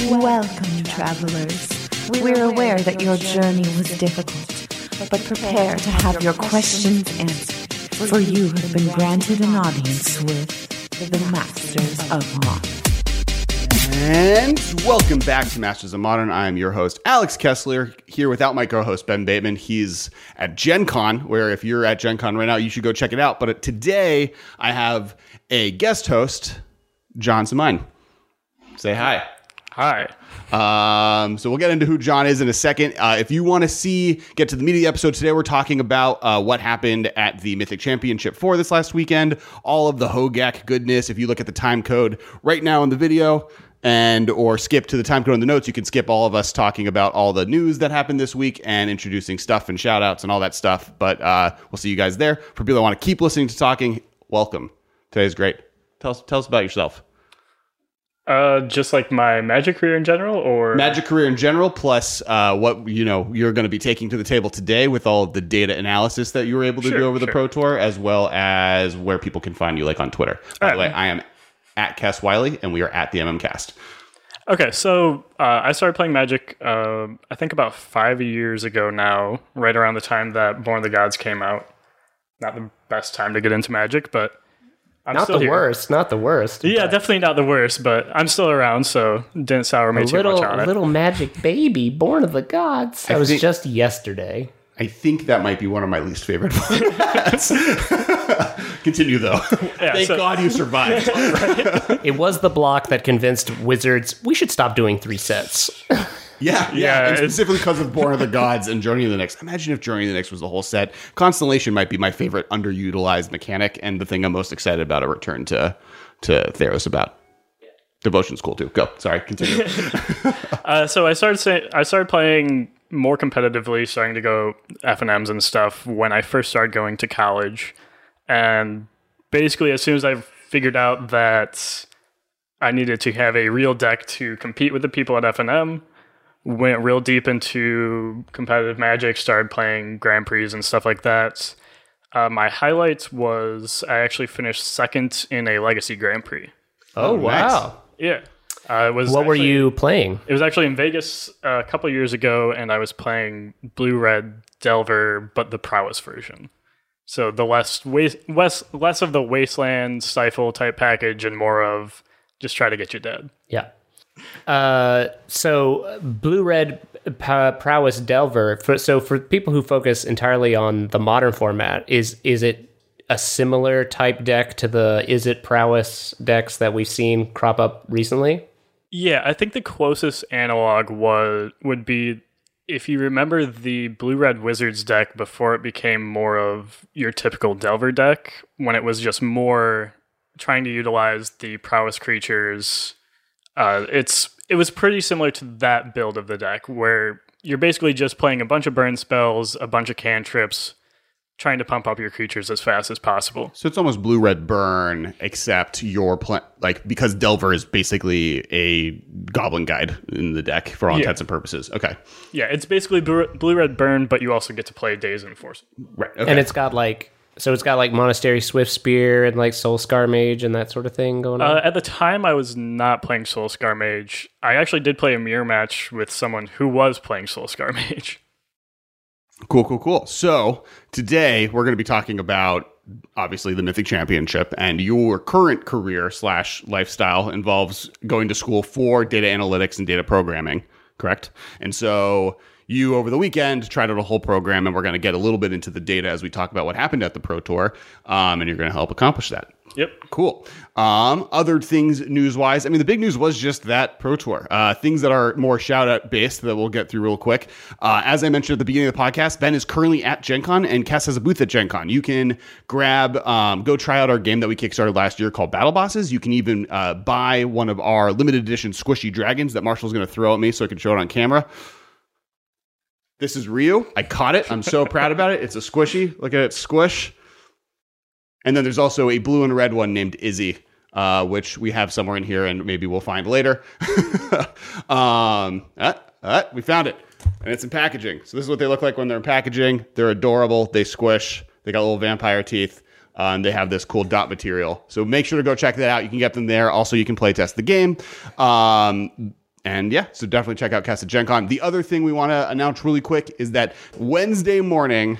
Welcome, travelers. We're aware that your journey was difficult, but prepare to have your questions answered, for you have been granted an audience with the Masters of Modern. And welcome back to Masters of Modern. I am your host, Alex Kessler, here without my co-host, Ben Bateman. He's at Gen Con, where if you're at Gen Con right now, you should go check it out. But today, I have a guest host, John Simine. Say hi. Hi. So we'll get into who John is in a second. If you want to get to the meat of the episode today, we're talking about what happened at the Mythic Championship 4 this last weekend. All of the Hogak goodness. If you look at the time code right now in the video or skip to the time code in the notes, you can skip all of us talking about all the news that happened this week and introducing stuff and shout outs and all that stuff. But we'll see you guys there. For people that want to keep listening to talking, welcome. Today's great. Tell us about yourself. Just like my Magic career in general, or Magic career in general, plus what you're going to be taking to the table today with all of the data analysis that you were able to do over the Pro Tour, as well as where people can find you, like on Twitter. By the way, I am at Cass Wiley, and we are at the MMCast. Okay, so I started playing Magic, I think about 5 years ago now, right around the time that Born of the Gods came out. Not the best time to get into Magic, but I'm not still the here. worst, not the worst. Yeah, definitely not the worst, but I'm still around, so didn't sour me too much on it. A little magic baby, Born of the Gods. That was just yesterday. I think that might be one of my least favorite formats. Continue, though. Yeah, Thank God you survived. It was the block that convinced Wizards, we should stop doing 3 sets. Yeah. And specifically because of Born of the Gods and Journey of the Nyx. Imagine if Journey of the Nyx was the whole set. Constellation might be my favorite underutilized mechanic, and the thing I'm most excited about a return to Theros about. Devotion's cool too. Go. Sorry, continue. So I started playing more competitively, starting to go FNMs and stuff when I first started going to college. And basically, as soon as I figured out that I needed to have a real deck to compete with the people at FNM, went real deep into competitive Magic, started playing Grand Prix and stuff like that. My highlight was I actually finished second in a Legacy Grand Prix. Oh, wow. Yeah. What were you playing? It was actually in Vegas a couple years ago, and I was playing Blue-Red Delver, but the Prowess version. So the less of the Wasteland Stifle type package and more of just try to get you dead. Yeah. So Blue-Red Prowess Delver. For people who focus entirely on the modern format, is it a similar type deck to the Is It Prowess decks that we've seen crop up recently? Yeah, I think the closest analog would be, if you remember the Blue-Red Wizards deck before it became more of your typical Delver deck, when it was just more trying to utilize the Prowess creatures. It was pretty similar to that build of the deck, where you're basically just playing a bunch of burn spells, a bunch of cantrips, trying to pump up your creatures as fast as possible. So it's almost blue-red burn, except because Delver is basically a goblin guide in the deck for all intents and purposes. Okay. Yeah, it's basically blue-red burn, but you also get to play Daze and Force. Right. Okay. And it's got Monastery Swift Spear and like Soul Scar Mage and that sort of thing going on? At the time, I was not playing Soul Scar Mage. I actually did play a mirror match with someone who was playing Soul Scar Mage. Cool. So today we're going to be talking about, obviously, the Mythic Championship, and your current career / lifestyle involves going to school for data analytics and data programming, correct? And so you, over the weekend, tried out a whole program, and we're going to get a little bit into the data as we talk about what happened at the Pro Tour, and you're going to help accomplish that. Yep. Cool. Other things news-wise, the big news was just that Pro Tour. Things that are more shout-out based that we'll get through real quick. As I mentioned at the beginning of the podcast, Ben is currently at Gen Con, and Cass has a booth at Gen Con. You can go try out our game that we kickstarted last year called Battle Bosses. You can even buy one of our limited edition squishy dragons that Marshall's going to throw at me so I can show it on camera. This is Ryu. I caught it. I'm so proud about it. It's a squishy. Look at it, squish. And then there's also a blue and red one named Izzy, which we have somewhere in here and maybe we'll find later. We found it. And it's in packaging. So this is what they look like when they're in packaging. They're adorable. They squish. They got little vampire teeth. And they have this cool dot material. So make sure to go check that out. You can get them there. Also, you can play test the game. And yeah, so definitely check out Cast at Gen Con. The other thing we want to announce really quick is that Wednesday morning,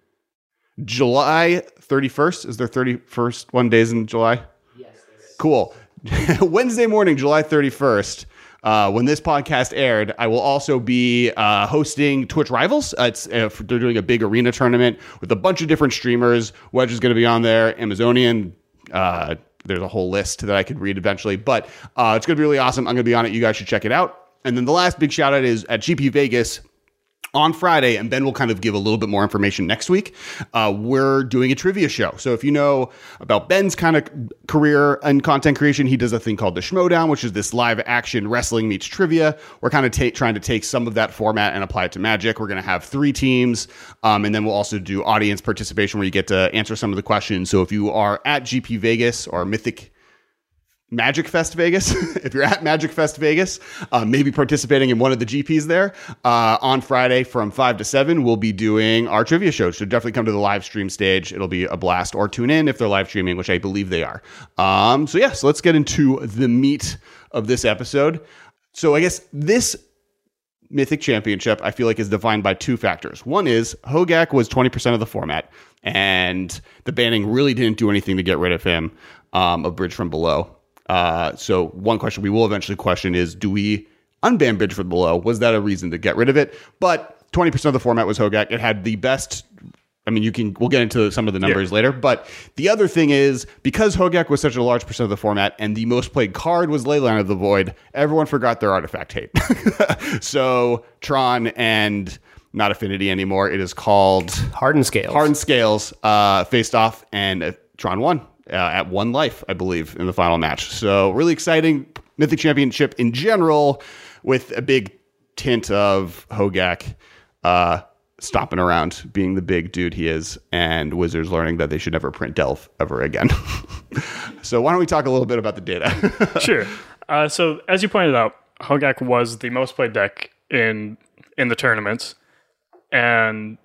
July 31st, is there 31st one days in July? Yes. Cool. Wednesday morning, July 31st, when this podcast aired, I will also be hosting Twitch Rivals. They're doing a big arena tournament with a bunch of different streamers. Wedge is going to be on there, Amazonian. There's a whole list that I could read eventually, but it's going to be really awesome. I'm going to be on it. You guys should check it out. And then the last big shout out is at GP Vegas on Friday, and Ben will kind of give a little bit more information next week. We're doing a trivia show. So if you know about Ben's kind of career and content creation, he does a thing called the Schmodown, which is this live action wrestling meets trivia. We're kind of trying to take some of that format and apply it to Magic. We're going to have 3 teams, and then we'll also do audience participation where you get to answer some of the questions. So if you are at GP Vegas or Mythic Magic Fest Vegas, if you're at Magic Fest Vegas, maybe participating in one of the GPs there, on Friday from 5 to 7, we'll be doing our trivia show. So definitely come to the live stream stage. It'll be a blast, or tune in if they're live streaming, which I believe they are. So let's get into the meat of this episode. So I guess this Mythic Championship, I feel like, is defined by 2 factors. One is Hogak was 20% of the format, and the banning really didn't do anything to get rid of him, of Bridge from Below. So one question we will eventually question is, do we unban Bridge from Below? Was that a reason to get rid of it? But 20% of the format was Hogak. It had the best. I mean, we'll get into some of the numbers later. But the other thing is, because Hogak was such a large percent of the format and the most played card was Leyline of the Void, everyone forgot their artifact hate. So Tron and not Affinity anymore. It is called Hardened Scales. Hardened Scales faced off, and Tron won. At 1 life, I believe, in the final match. So really exciting Mythic Championship in general, with a big tint of Hogak stomping around, being the big dude he is, and Wizards learning that they should never print Delve ever again. So why don't we talk a little bit about the data? Sure. So as you pointed out, Hogak was the most played deck in the tournaments, and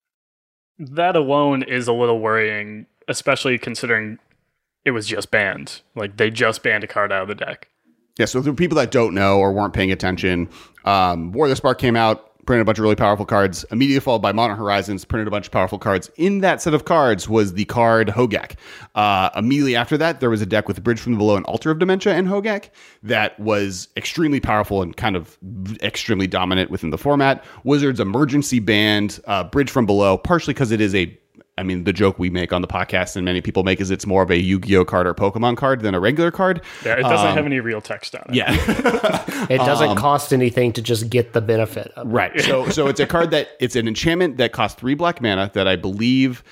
that alone is a little worrying, especially considering it was just banned. Like, they just banned a card out of the deck. Yeah, so for people that don't know or weren't paying attention, War of the Spark came out, printed a bunch of really powerful cards, immediately followed by Modern Horizons, printed a bunch of powerful cards. In that set of cards was the card Hogak. Immediately after that, there was a deck with Bridge from Below and Altar of Dementia and Hogak that was extremely powerful and kind of extremely dominant within the format. Wizards emergency banned Bridge from Below, partially because it is the joke we make on the podcast and many people make is it's more of a Yu-Gi-Oh card or Pokemon card than a regular card. Yeah, it doesn't have any real text on it. Yeah. It doesn't cost anything to just get the benefit of it. Right. So it's a card it's an enchantment that costs 3 black mana that I believe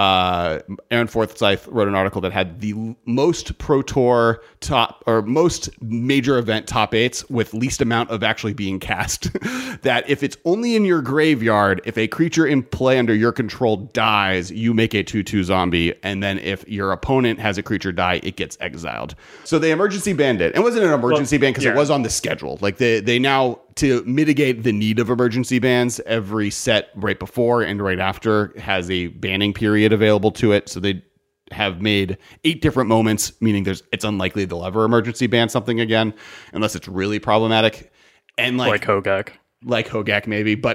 Aaron Forsyth wrote an article that had the most Pro Tour top or most major event top 8s with least amount of actually being cast. That if it's only in your graveyard, if a creature in play under your control dies, you make a 2/2 zombie, and then if your opponent has a creature die, it gets exiled. So they emergency banned it. It wasn't an emergency ban because it was on the schedule. Like they now, to mitigate the need of emergency bans, every set right before and right after has a banning period available to it. So they have made 8 different moments, meaning it's unlikely they'll ever emergency ban something again, unless it's really problematic. And like Hogak maybe, but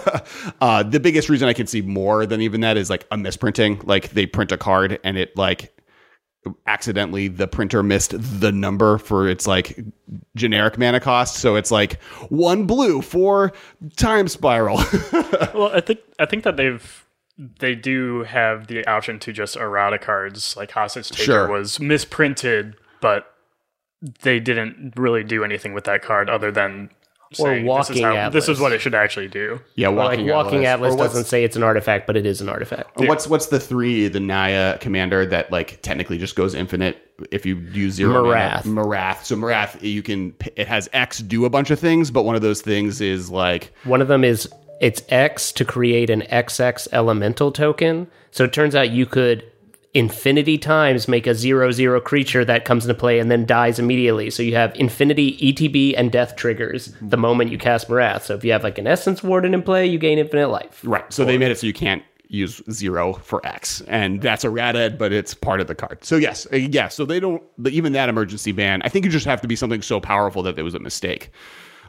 the biggest reason I can see more than even that is like a misprinting. Like they print a card and it like accidentally the printer missed the number for its like generic mana cost, so it's like 1 blue for Time Spiral. Well, I think that they do have the option to just errata cards. Like Hostage Taker was misprinted, but they didn't really do anything with that card other than saying, this is what it should actually do. Yeah, Walking Atlas doesn't say it's an artifact, but it is an artifact. Yeah. What's the Naya commander that like technically just goes infinite if you use 0 Marath. Marath. So Marath, it has X do a bunch of things, but one of those things is like, one of them is it's X to create an XX elemental token. So it turns out you could infinity times make a 0/0 creature that comes into play and then dies immediately. So you have infinity ETB and death triggers the moment you cast Marath. So if you have like an Essence Warden in play, you gain infinite life. Right. So they made it so you can't use 0 for X, and that's errata, but it's part of the card. So yes. So they don't, even that emergency ban, I think you just have to be something so powerful that there was a mistake.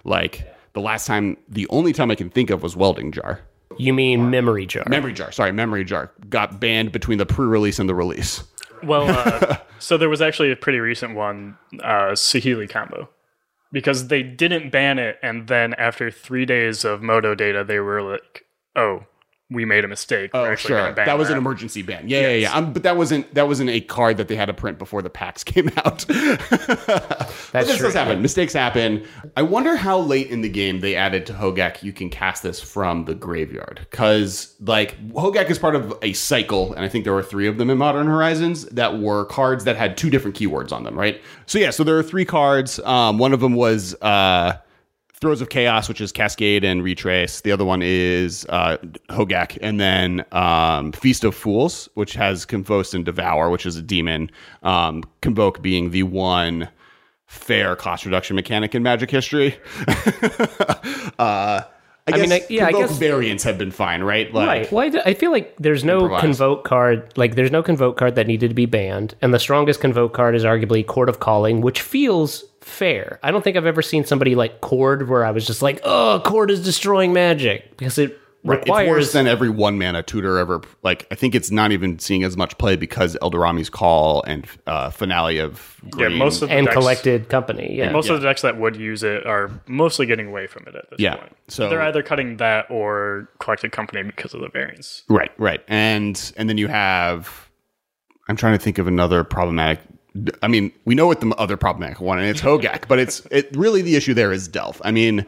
Like the only time I can think of was Welding Jar. You mean Memory Jar? Memory Jar got banned between the pre-release and the release. Well, so there was actually a pretty recent one, Saheeli combo, because they didn't ban it, and then after 3 days of Moto data, they were like, "Oh, we made a mistake. We're actually gonna ban that was an emergency ban. Yeah. But that wasn't a card that they had to print before the packs came out. But this does happen. Mistakes happen. I wonder how late in the game they added to Hogak you can cast this from the graveyard, because like Hogak is part of a cycle, and I think there were 3 of them in Modern Horizons that were cards that had 2 different keywords on them, right? So there are 3 cards. One of them was Throes of Chaos, which is Cascade and Retrace. The other one is Hogak. And then Feast of Fools, which has Convoke and Devour, which is a demon. Convoke being the one fair cost reduction mechanic in Magic history. I guess variants have been fine, right? Right. Well, I feel like there's no Convoke card. Like, there's no Convoke card that needed to be banned, and the strongest Convoke card is arguably Court of Calling, which feels fair. I don't think I've ever seen somebody like Cord where I was just like, "Oh, Cord is destroying Magic," because it requires. It's worse than every 1-mana tutor ever. Like, I think it's not even seeing as much play because Eldorami's Call and Finale of Green. Yeah, most of the and decks, Collected Company. Yeah, most of the decks that would use it are mostly getting away from it at this point. So they're either cutting that or Collected Company because of the variants. Right. And then you have. I'm trying to think of another problematic. I mean, we know what the other problematic one, and it's Hogak, but it really the issue there is Delve. I mean,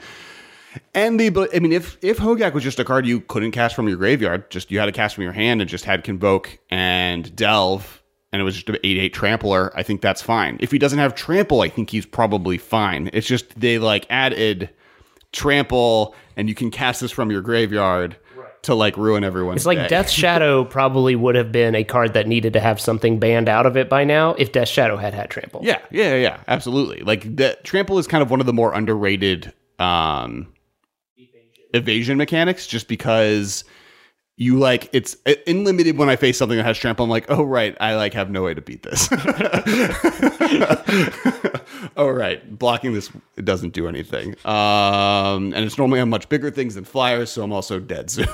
if Hogak was just a card you couldn't cast from your graveyard, just you had to cast from your hand and just had Convoke and Delve, and it was just an 8/8 trampler, I think that's fine. If he doesn't have trample, I think he's probably fine. It's just they like added trample, and you can cast this from your graveyard. To like ruin everyone's It's like day. Death Shadow probably would have been a card that needed to have something banned out of it by now if Death Shadow had trample. Yeah, absolutely. Like the trample is kind of one of the more underrated evasion mechanics, just because you like it's in limited. When I face something that has trample, I'm like, oh right, I like have no way to beat this. Oh right, blocking this, it doesn't do anything, and it's normally on much bigger things than flyers, so I'm also dead soon.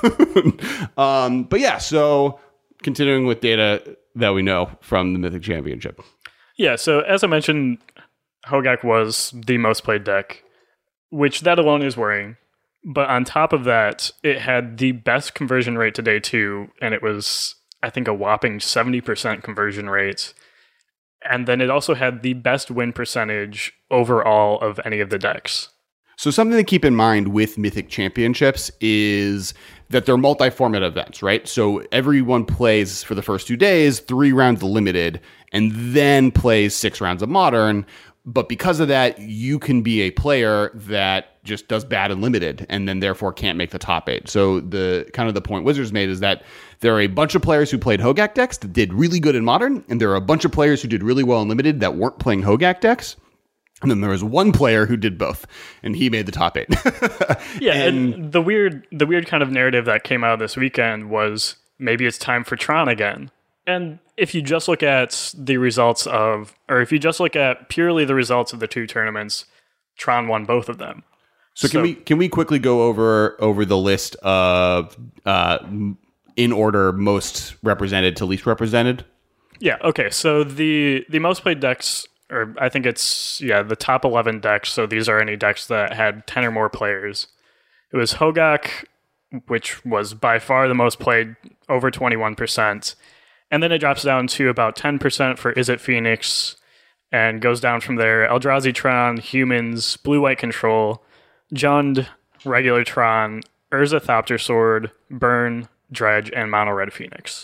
But yeah, so continuing with data that we know from the Mythic Championship. Yeah, so as I mentioned, Hogak was the most played deck, which that alone is worrying. But on top of that, it had the best conversion rate to day 2, and it was, I think, a whopping 70% conversion rate. And then it also had the best win percentage overall of any of the decks. So something to keep in mind with Mythic Championships is that they're multi-format events, right? So everyone plays for the first 2 days, 3 rounds of limited, and then plays 6 rounds of modern. But because of that, you can be a player that just does bad in limited and then therefore can't make the top 8. So the point Wizards made is that there are a bunch of players who played Hogak decks that did really good in modern, and there are a bunch of players who did really well in limited that weren't playing Hogak decks. And then there was one player who did both, and he made the top 8. Yeah, and the weird kind of narrative that came out this weekend was maybe it's time for Tron again. And if you just look at the results if you just look at purely the results of the 2 tournaments, Tron won both of them. So can we quickly go over the list of in order most represented to least represented? Yeah. Okay. So the most played decks, or I think it's the top 11 decks. So these are any decks that had 10 or more players. It was Hogak, which was by far the most played, over 21%. And then it drops down to about 10% for Izzet Phoenix, and goes down from there. Eldrazi Tron, Humans, Blue-White Control, Jund, Regular Tron, Urza Thopter Sword, Burn, Dredge, and Mono Red Phoenix.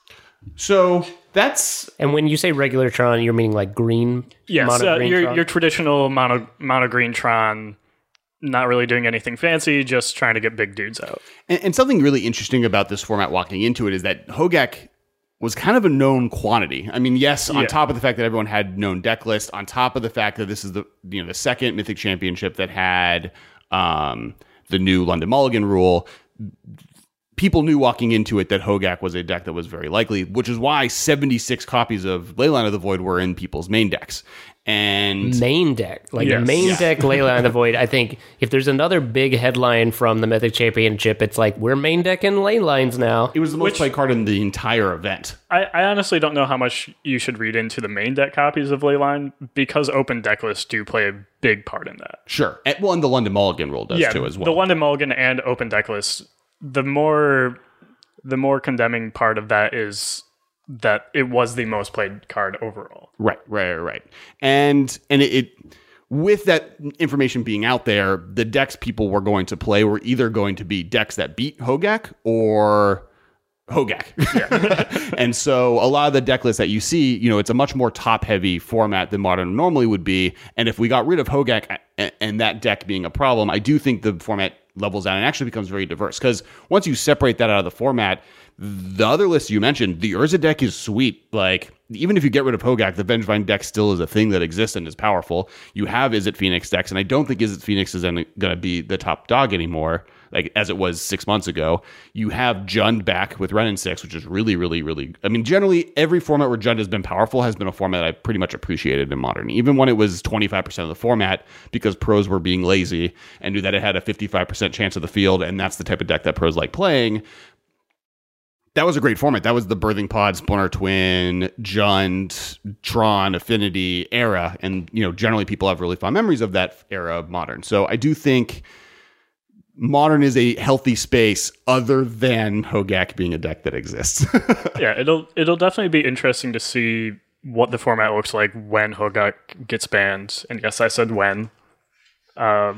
So that's... And when you say regular Tron, you're meaning like green? Yes, your traditional mono green Tron, not really doing anything fancy, just trying to get big dudes out. And something really interesting about this format walking into it is that Hogak was kind of a known quantity. I mean, yes, on top of the fact that everyone had known deck list, on top of the fact that this is the second Mythic Championship that had the new London Mulligan rule, people knew walking into it that Hogak was a deck that was very likely, which is why 76 copies of Leyline of the Void were in people's main decks. And main deck, like Yes. main Yeah. deck Leyline of the Void. I think if there's another big headline from the Mythic Championship, it's like we're main decking Leylines now. it was the most played card in the entire event. I honestly don't know how much you should read into the main deck copies of Leyline because open deck lists do play a big part in that. Sure. And the London Mulligan rule does too as well. The London Mulligan and open deck lists, the more condemning part of that is that it was the most played card overall. Right. And it with that information being out there, the decks people were going to play were either going to be decks that beat Hogak or Hogak. And so a lot of the deck lists that you see, it's a much more top-heavy format than Modern normally would be. And if we got rid of Hogak and that deck being a problem, I do think the format levels out and actually becomes very diverse. Because once you separate that out of the format, the other list you mentioned, the Urza deck is sweet. Like, even if you get rid of Hogak, the Vengevine deck still is a thing that exists and is powerful. You have Izzet Phoenix decks, and I don't think Izzet Phoenix is going to be the top dog anymore, like as it was 6 months ago. You have Jund back with Ren and 6, which is really, really, really... I mean, generally, every format where Jund has been powerful has been a format I pretty much appreciated in Modern, even when it was 25% of the format, because pros were being lazy and knew that it had a 55% chance of the field, and that's the type of deck that pros like playing. That was a great format. That was the Birthing Pod, Splinter Twin, Jund, Tron, Affinity era. And, generally people have really fond memories of that era of Modern. So I do think Modern is a healthy space other than Hogak being a deck that exists. Yeah, it'll definitely be interesting to see what the format looks like when Hogak gets banned. And yes, I said when. I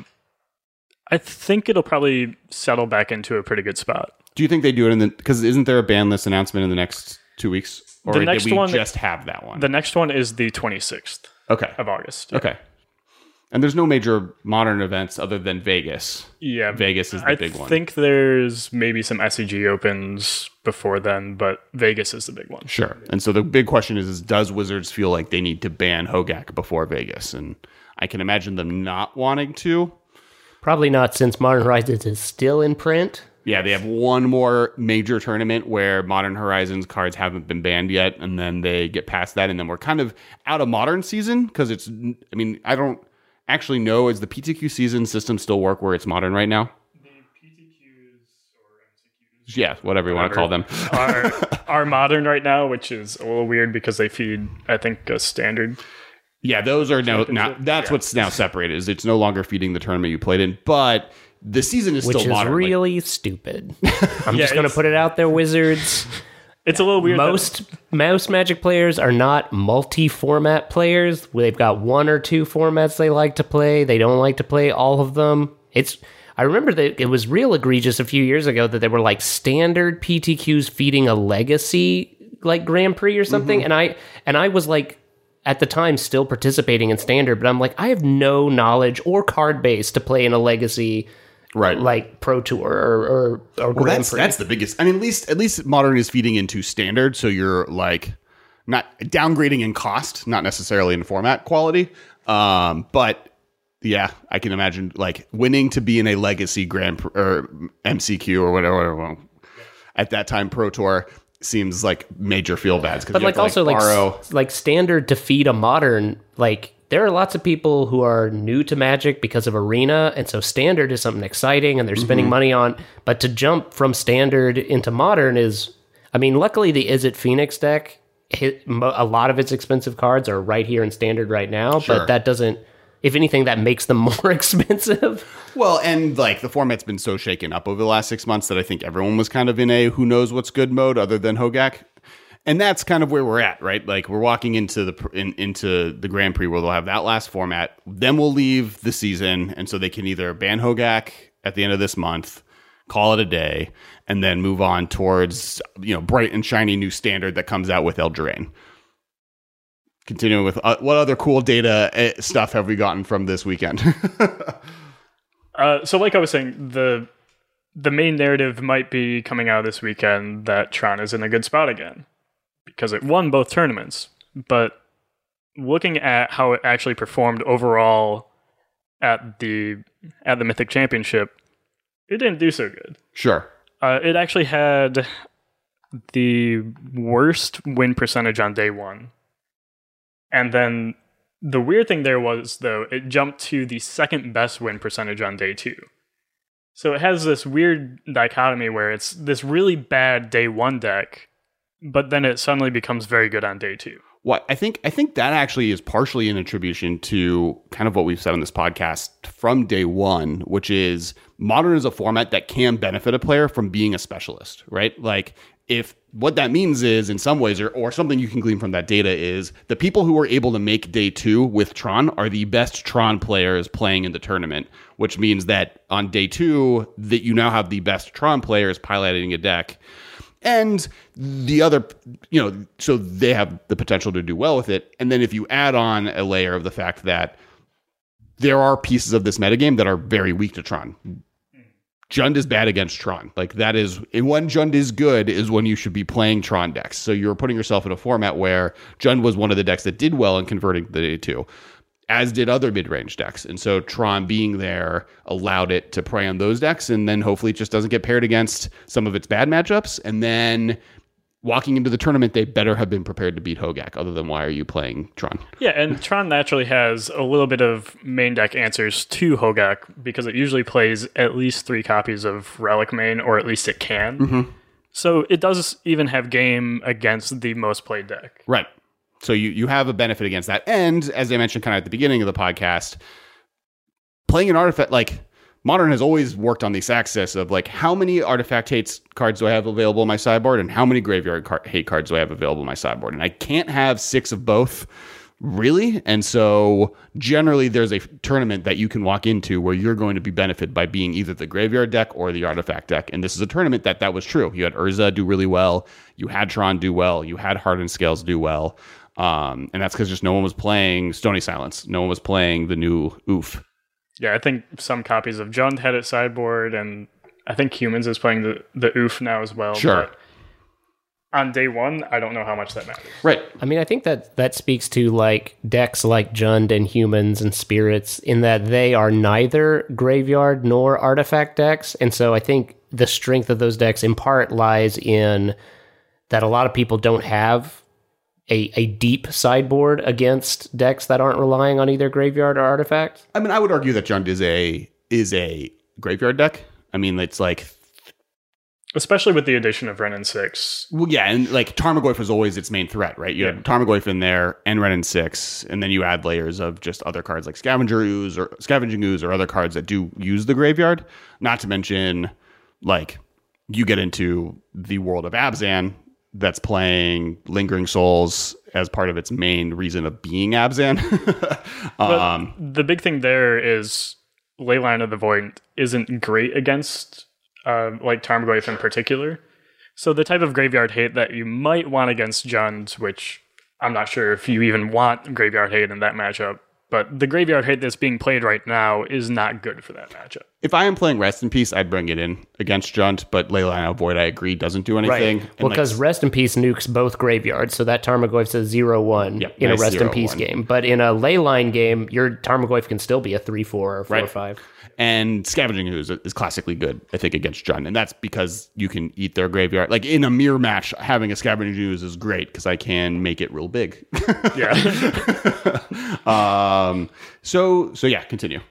think it'll probably settle back into a pretty good spot. Do you think they do it because isn't there a ban list announcement in the next 2 weeks? Or The next did we one- just have that one? The next one is the 26th Okay. of August. Okay. And there's no major Modern events other than Vegas. Yeah. Vegas is the big one. I think there's maybe some SCG opens before then, but Vegas is the big one. Sure. And so the big question is does Wizards feel like they need to ban Hogak before Vegas? And I can imagine them not wanting to. Probably not, since Modern Horizons is still in print. Yeah, they have one more major tournament where Modern Horizons cards haven't been banned yet, and then they get past that, and then we're kind of out of Modern season, because I don't actually know, is the PTQ season system still work where it's Modern right now? The PTQs or MCQs. Yeah, whatever you want to call them. are modern right now, which is a little weird because they feed, I think, a standard. Yeah, those are now that's what's now separated. Is it's no longer feeding the tournament you played in, but the season is Which still is Modern. really stupid. I'm Yeah, just going to it's- put it out there, Wizards. It's a little weird. Most Mouse Magic players are not multi-format players. They've got one or two formats they like to play. They don't like to play all of them. I remember that it was real egregious a few years ago that there were like standard PTQs feeding a legacy like Grand Prix or something, and I was like at the time still participating in standard, but I'm like, I have no knowledge or card base to play in a legacy, Right. like Pro Tour or Well, Grand Prix. that's the biggest. I mean, at least Modern is feeding into standard, so you're like not downgrading in cost, not necessarily in format quality. But yeah, I can imagine like winning to be in a legacy or MCQ or whatever. At that time, Pro Tour seems like major feel bads. But like also like standard to feed a Modern, like there are lots of people who are new to Magic because of Arena, and so standard is something exciting and they're spending money on. But to jump from standard into Modern is, I mean, luckily the Izzet Phoenix deck, a lot of its expensive cards are right here in standard right now, Sure. but that doesn't, if anything, that makes them more expensive. Well, and like the format's been so shaken up over the last 6 months that I think everyone was kind of in a who knows what's good mode other than Hogak. And that's kind of where we're at, right? Like we're walking into the Grand Prix where they'll have that last format. Then we'll leave the season, and so they can either ban Hogak at the end of this month, call it a day, and then move on towards bright and shiny new standard that comes out with Eldraine. Continuing with what other cool data stuff have we gotten from this weekend? So like I was saying, the main narrative might be coming out this weekend that Tron is in a good spot again because it won both tournaments. But looking at how it actually performed overall at the Mythic Championship, it didn't do so good. Sure. It actually had the worst win percentage on day one. And then The weird thing there was, though, it jumped to the second best win percentage on day 2. So it has this weird dichotomy where it's this really bad day 1 deck, but then it suddenly becomes very good on day 2. Well, I think that actually is partially an attribution to kind of what we've said on this podcast from day one, which is Modern is a format that can benefit a player from being a specialist, right? Like, if what that means is, in some ways, or something you can glean from that data is, the people who are able to make day 2 with Tron are the best Tron players playing in the tournament, which means that on day 2, that you now have the best Tron players piloting a deck. And the other, so they have the potential to do well with it. And then if you add on a layer of the fact that there are pieces of this metagame that are very weak to Tron. Jund is bad against Tron. Like, that is, when Jund is good is when you should be playing Tron decks. So you're putting yourself in a format where Jund was one of the decks that did well in converting the day 2, as did other mid-range decks. And so Tron being there allowed it to prey on those decks, and then hopefully it just doesn't get paired against some of its bad matchups. And then walking into the tournament, they better have been prepared to beat Hogak. Other than, why are you playing Tron? Yeah, and Tron naturally has a little bit of main deck answers to Hogak, because it usually plays at least 3 copies of Relic main, or at least it can. Mm-hmm. So it does even have game against the most played deck. Right. So you have a benefit against that. And as I mentioned kind of at the beginning of the podcast, playing an artifact, like, Modern has always worked on this axis of, like, how many artifact hates cards do I have available on my sideboard, and how many graveyard hate cards do I have available on my sideboard? And I can't have 6 of both, really. And so generally there's a tournament that you can walk into where you're going to be benefited by being either the graveyard deck or the artifact deck. And this is a tournament that was true. You had Urza do really well. You had Tron do well. You had Hardened Scales do well. And that's because just no one was playing Stony Silence. No one was playing the new Oof. Yeah, I think some copies of Jund had it sideboard, and I think Humans is playing the Oof now as well. Sure. But on day 1, I don't know how much that matters. Right. I mean, I think that speaks to, like, decks like Jund and Humans and Spirits, in that they are neither graveyard nor artifact decks. And so I think the strength of those decks in part lies in that a lot of people don't have a deep sideboard against decks that aren't relying on either graveyard or artifact. I mean, I would argue that Jund is a graveyard deck. I mean, it's like, especially with the addition of Wrenn and 6. Well, yeah, and like Tarmogoyf was always its main threat, right? You had Tarmogoyf in there and Wrenn and 6, and then you add layers of just other cards like Scavenging Ooze or other cards that do use the graveyard. Not to mention, like, you get into the world of Abzan that's playing Lingering Souls as part of its main reason of being Abzan. The big thing there is Leyline of the Void isn't great against like Tarmogoyf in particular. So the type of graveyard hate that you might want against Jund, which I'm not sure if you even want graveyard hate in that matchup, but the graveyard hate that's being played right now is not good for that matchup. If I am playing Rest in Peace, I'd bring it in against Jund, but Leyline of Void, I agree, doesn't do anything. Right. Well, because Rest in Peace nukes both graveyards, so that Tarmogoyf's a 0-1 in a Rest in Peace game. But in a Leyline game, your Tarmogoyf can still be a 3-4 or 4-5. And Scavenging Ooze is classically good, I think, against Jund. And that's because you can eat their graveyard. Like, in a mirror match, having a Scavenging Ooze is great because I can make it real big. Yeah. So yeah, continue.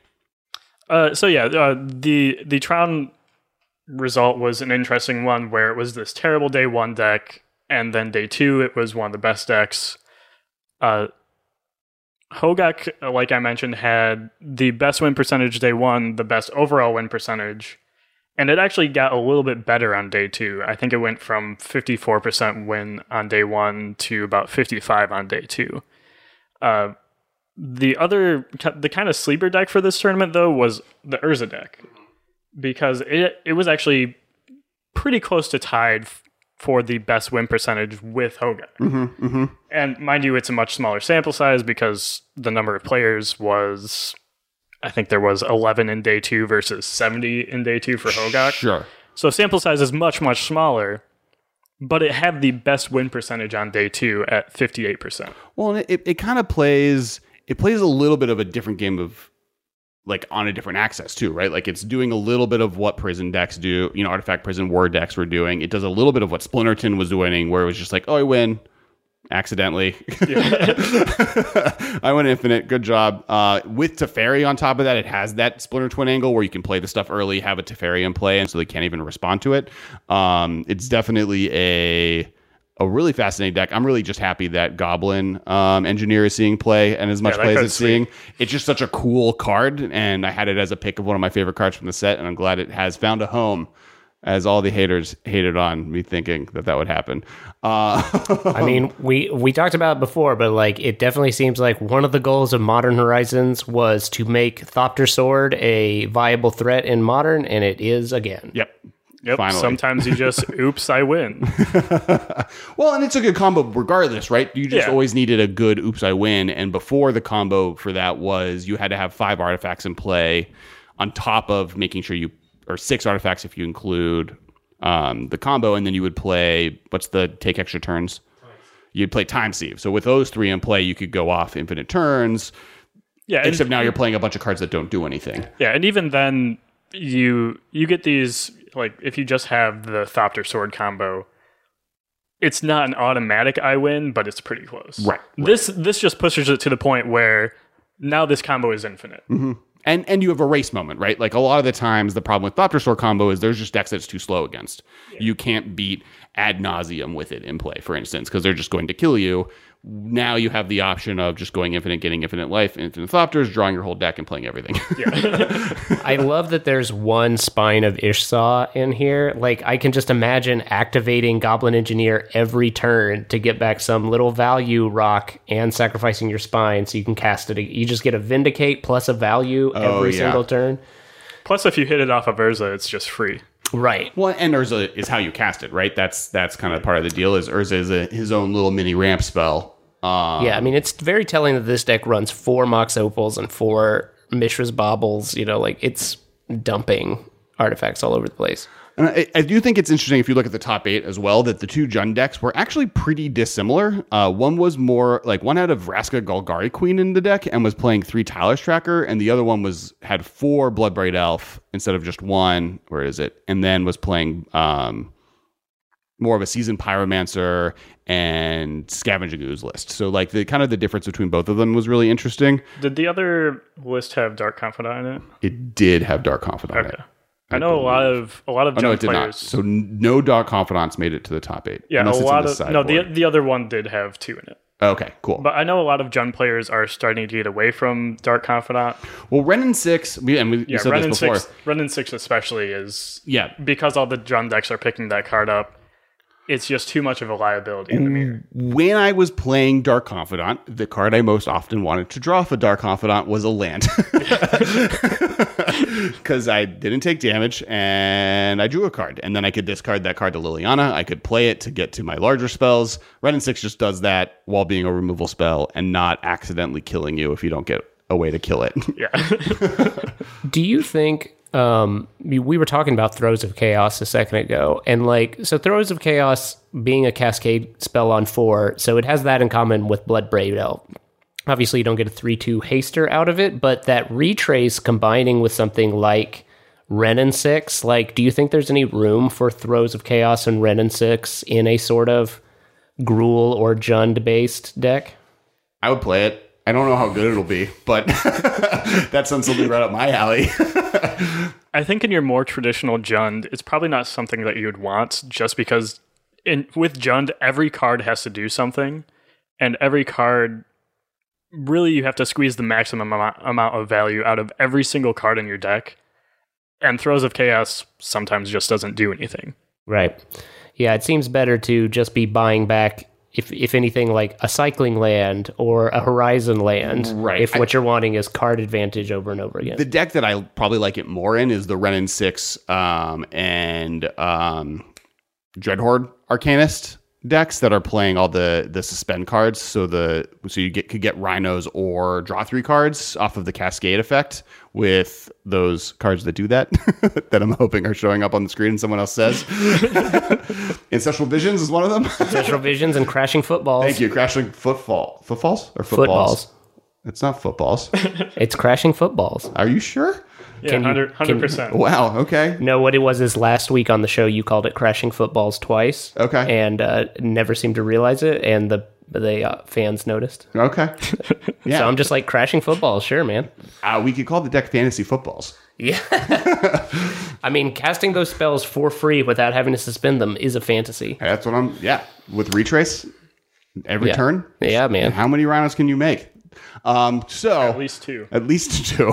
The Tron result was an interesting one where it was this terrible day 1 deck, and then day 2 it was one of the best decks. Hogak, like I mentioned, had the best win percentage day 1, the best overall win percentage, and it actually got a little bit better on day 2. I think it went from 54% win on day 1 to about 55 on day 2. The kind of sleeper deck for this tournament, though, was the Urza deck, because it was actually pretty close to tied for the best win percentage with Hogak. Mm-hmm, mm-hmm. And mind you, it's a much smaller sample size because the number of players was, I think there was 11 in day 2 versus 70 in day 2 for Hogak. Sure. So sample size is much, much smaller, but it had the best win percentage on day 2 at 58%. Well, and it kind of plays a little bit of a different game of, like, on a different axis too, right? Like, it's doing a little bit of what prison decks do, Artifact Prison War decks were doing. It does a little bit of what Splinterton was doing, where it was just like, oh, I win, accidentally. I went infinite. Good job. With Teferi on top of that, it has that Splinter Twin angle where you can play the stuff early, have a Teferi in play, and so they can't even respond to it. It's definitely a really fascinating deck. I'm really just happy that Goblin Engineer is seeing play and as much play as it's seeing. It's just such a cool card, and I had it as a pick of one of my favorite cards from the set, and I'm glad it has found a home, as all the haters hated on me thinking that would happen. I mean, we talked about it before, but like it definitely seems like one of the goals of Modern Horizons was to make Thopter Sword a viable threat in Modern, and it is again. Yep. Finally. Sometimes you just, oops, I win. Well, and it's a good combo regardless, right? You just always needed a good oops, I win. And before, the combo for that was you had to have 5 artifacts in play on top of making sure or 6 artifacts if you include the combo, and then you would play, what's the take extra turns? You'd play Time Sieve. So with those 3 in play, you could go off infinite turns. Yeah. Except now you're playing a bunch of cards that don't do anything. Yeah, and even then, you get these, like, if you just have the Thopter Sword combo, it's not an automatic I win, but it's pretty close. Right. This just pushes it to the point where now this combo is infinite. Mm-hmm. And you have a race moment, right? Like a lot of the times, the problem with Thopter Sword combo is there's just decks that's too slow against. Yeah. You can't beat ad nauseum with it in play, for instance, because they're just going to kill you. Now you have the option of just going infinite, getting infinite life, infinite Thopters, drawing your whole deck, and playing everything. Yeah. I love that there's one Spine of Ishsaw in here. Like, I can just imagine activating Goblin Engineer every turn to get back some little value rock and sacrificing your Spine so you can cast it. You just get a Vindicate plus a value every single turn. Plus, if you hit it off of Urza, it's just free. Right. Well, and Urza is how you cast it, right? That's kind of part of the deal. Is Urza is his own little mini ramp spell. Yeah, I mean, it's very telling that this deck runs 4 Mox Opals and 4 Mishra's Baubles. You know, like, it's dumping artifacts all over the place. And I do think it's interesting if you look at the top 8 as well, that the 2 Jund decks were actually pretty dissimilar. One was more like one had a Vraska Golgari Queen in the deck and was playing 3 Tyler's Tracker, and the other one had 4 Bloodbraid Elf instead of just 1. Where is it? And then was playing more of a Seasoned Pyromancer and Scavenging Ooze list. So like the kind of the difference between both of them was really interesting. Did the other list have Dark Confidant in it? It did have Dark Confidant in it. I know a lot of no, it did players. not. So no Dark Confidants made it to the top 8. Yeah, a lot of the other one did have 2 in it. Okay, cool. But I know a lot of Jund players are starting to get away from Dark Confidant. Well, Wrenn 6, we said Wrenn this before. 6, Wrenn 6 especially is because all the Jund decks are picking that card up. It's just too much of a liability in the mirror. When I was playing Dark Confidant, the card I most often wanted to draw for Dark Confidant was a land. Because I didn't take damage, and I drew a card. And then I could discard that card to Liliana. I could play it to get to my larger spells. Wrenn 6 just does that while being a removal spell and not accidentally killing you if you don't get a way to kill it. Yeah. Do you think... we were talking about Throes of Chaos a second ago, and so Throes of Chaos being a cascade spell on 4, so it has that in common with Bloodbraid Elf. Obviously, you don't get a 3/2 haster out of it, but that retrace combining with something like Wrenn 6, do you think there's any room for Throes of Chaos and Wrenn 6 in a sort of Gruul or Jund-based deck? I would play it. I don't know how good it'll be, but that sounds something right up my alley. I think in your more traditional Jund, it's probably not something that you would want, just because with Jund, every card has to do something, and every card, really you have to squeeze the maximum amount of value out of every single card in your deck, and Throes of Chaos sometimes just doesn't do anything. Right. Yeah, it seems better to just be buying back, if anything, like a cycling land or a horizon land, right? If what you're wanting is card advantage over and over again. The deck that I probably like it more in is the Wrenn 6 and Dreadhorde Arcanist decks that are playing all the suspend cards. So you could get rhinos or draw 3 cards off of the Cascade effect with those cards that do that that I'm hoping are showing up on the screen and someone else says. Ancestral Visions is one of them. Ancestral Visions and Crashing Footballs. Thank you. Crashing Footballs or footballs? Footballs. It's not footballs. It's Crashing Footballs. Are you sure? Yeah, 100%. Wow, okay. No, what it was is last week on the show, you called it Crashing Footballs twice. Okay. And never seemed to realize it. And but fans noticed. Okay. Yeah. So I'm just like crashing footballs. Sure, man. We could call the deck fantasy footballs. Yeah. I mean, casting those spells for free without having to suspend them is a fantasy. That's what with retrace every turn. Yeah, man. And how many rhinos can you make? At least two. At least two.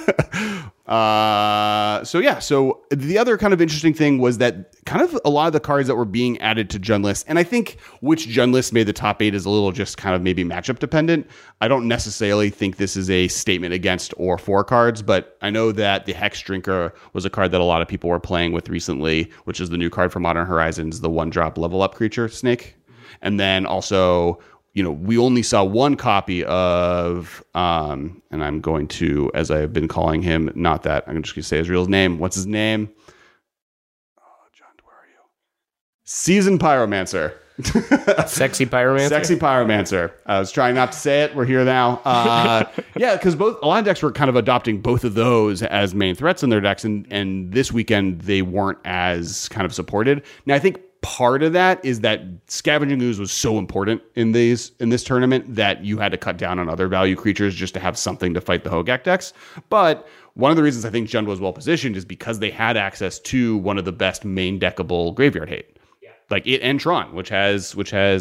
So the other kind of interesting thing was that kind of a lot of the cards that were being added to Jund lists, and I think which Jund list made the top 8 is a little just kind of maybe matchup dependent. I don't necessarily think this is a statement against or for cards, but I know that the Hex Drinker was a card that a lot of people were playing with recently, which is the new card for Modern Horizons, the 1-drop level up creature snake. And then also, we only saw one copy of, and I'm going to, as I've been calling him, not that, I'm just going to say his real name. What's his name? Oh, John, where are you? Seasoned Pyromancer. Sexy Pyromancer? Sexy Pyromancer. I was trying not to say it. We're here now. Because a lot of decks were kind of adopting both of those as main threats in their decks, and this weekend they weren't as kind of supported. Now, I think part of that is that Scavenging Ooze was so important in this tournament that you had to cut down on other value creatures just to have something to fight the Hogak decks. But one of the reasons I think Jund was well positioned is because they had access to one of the best main deckable graveyard hate, like it and Tron, which has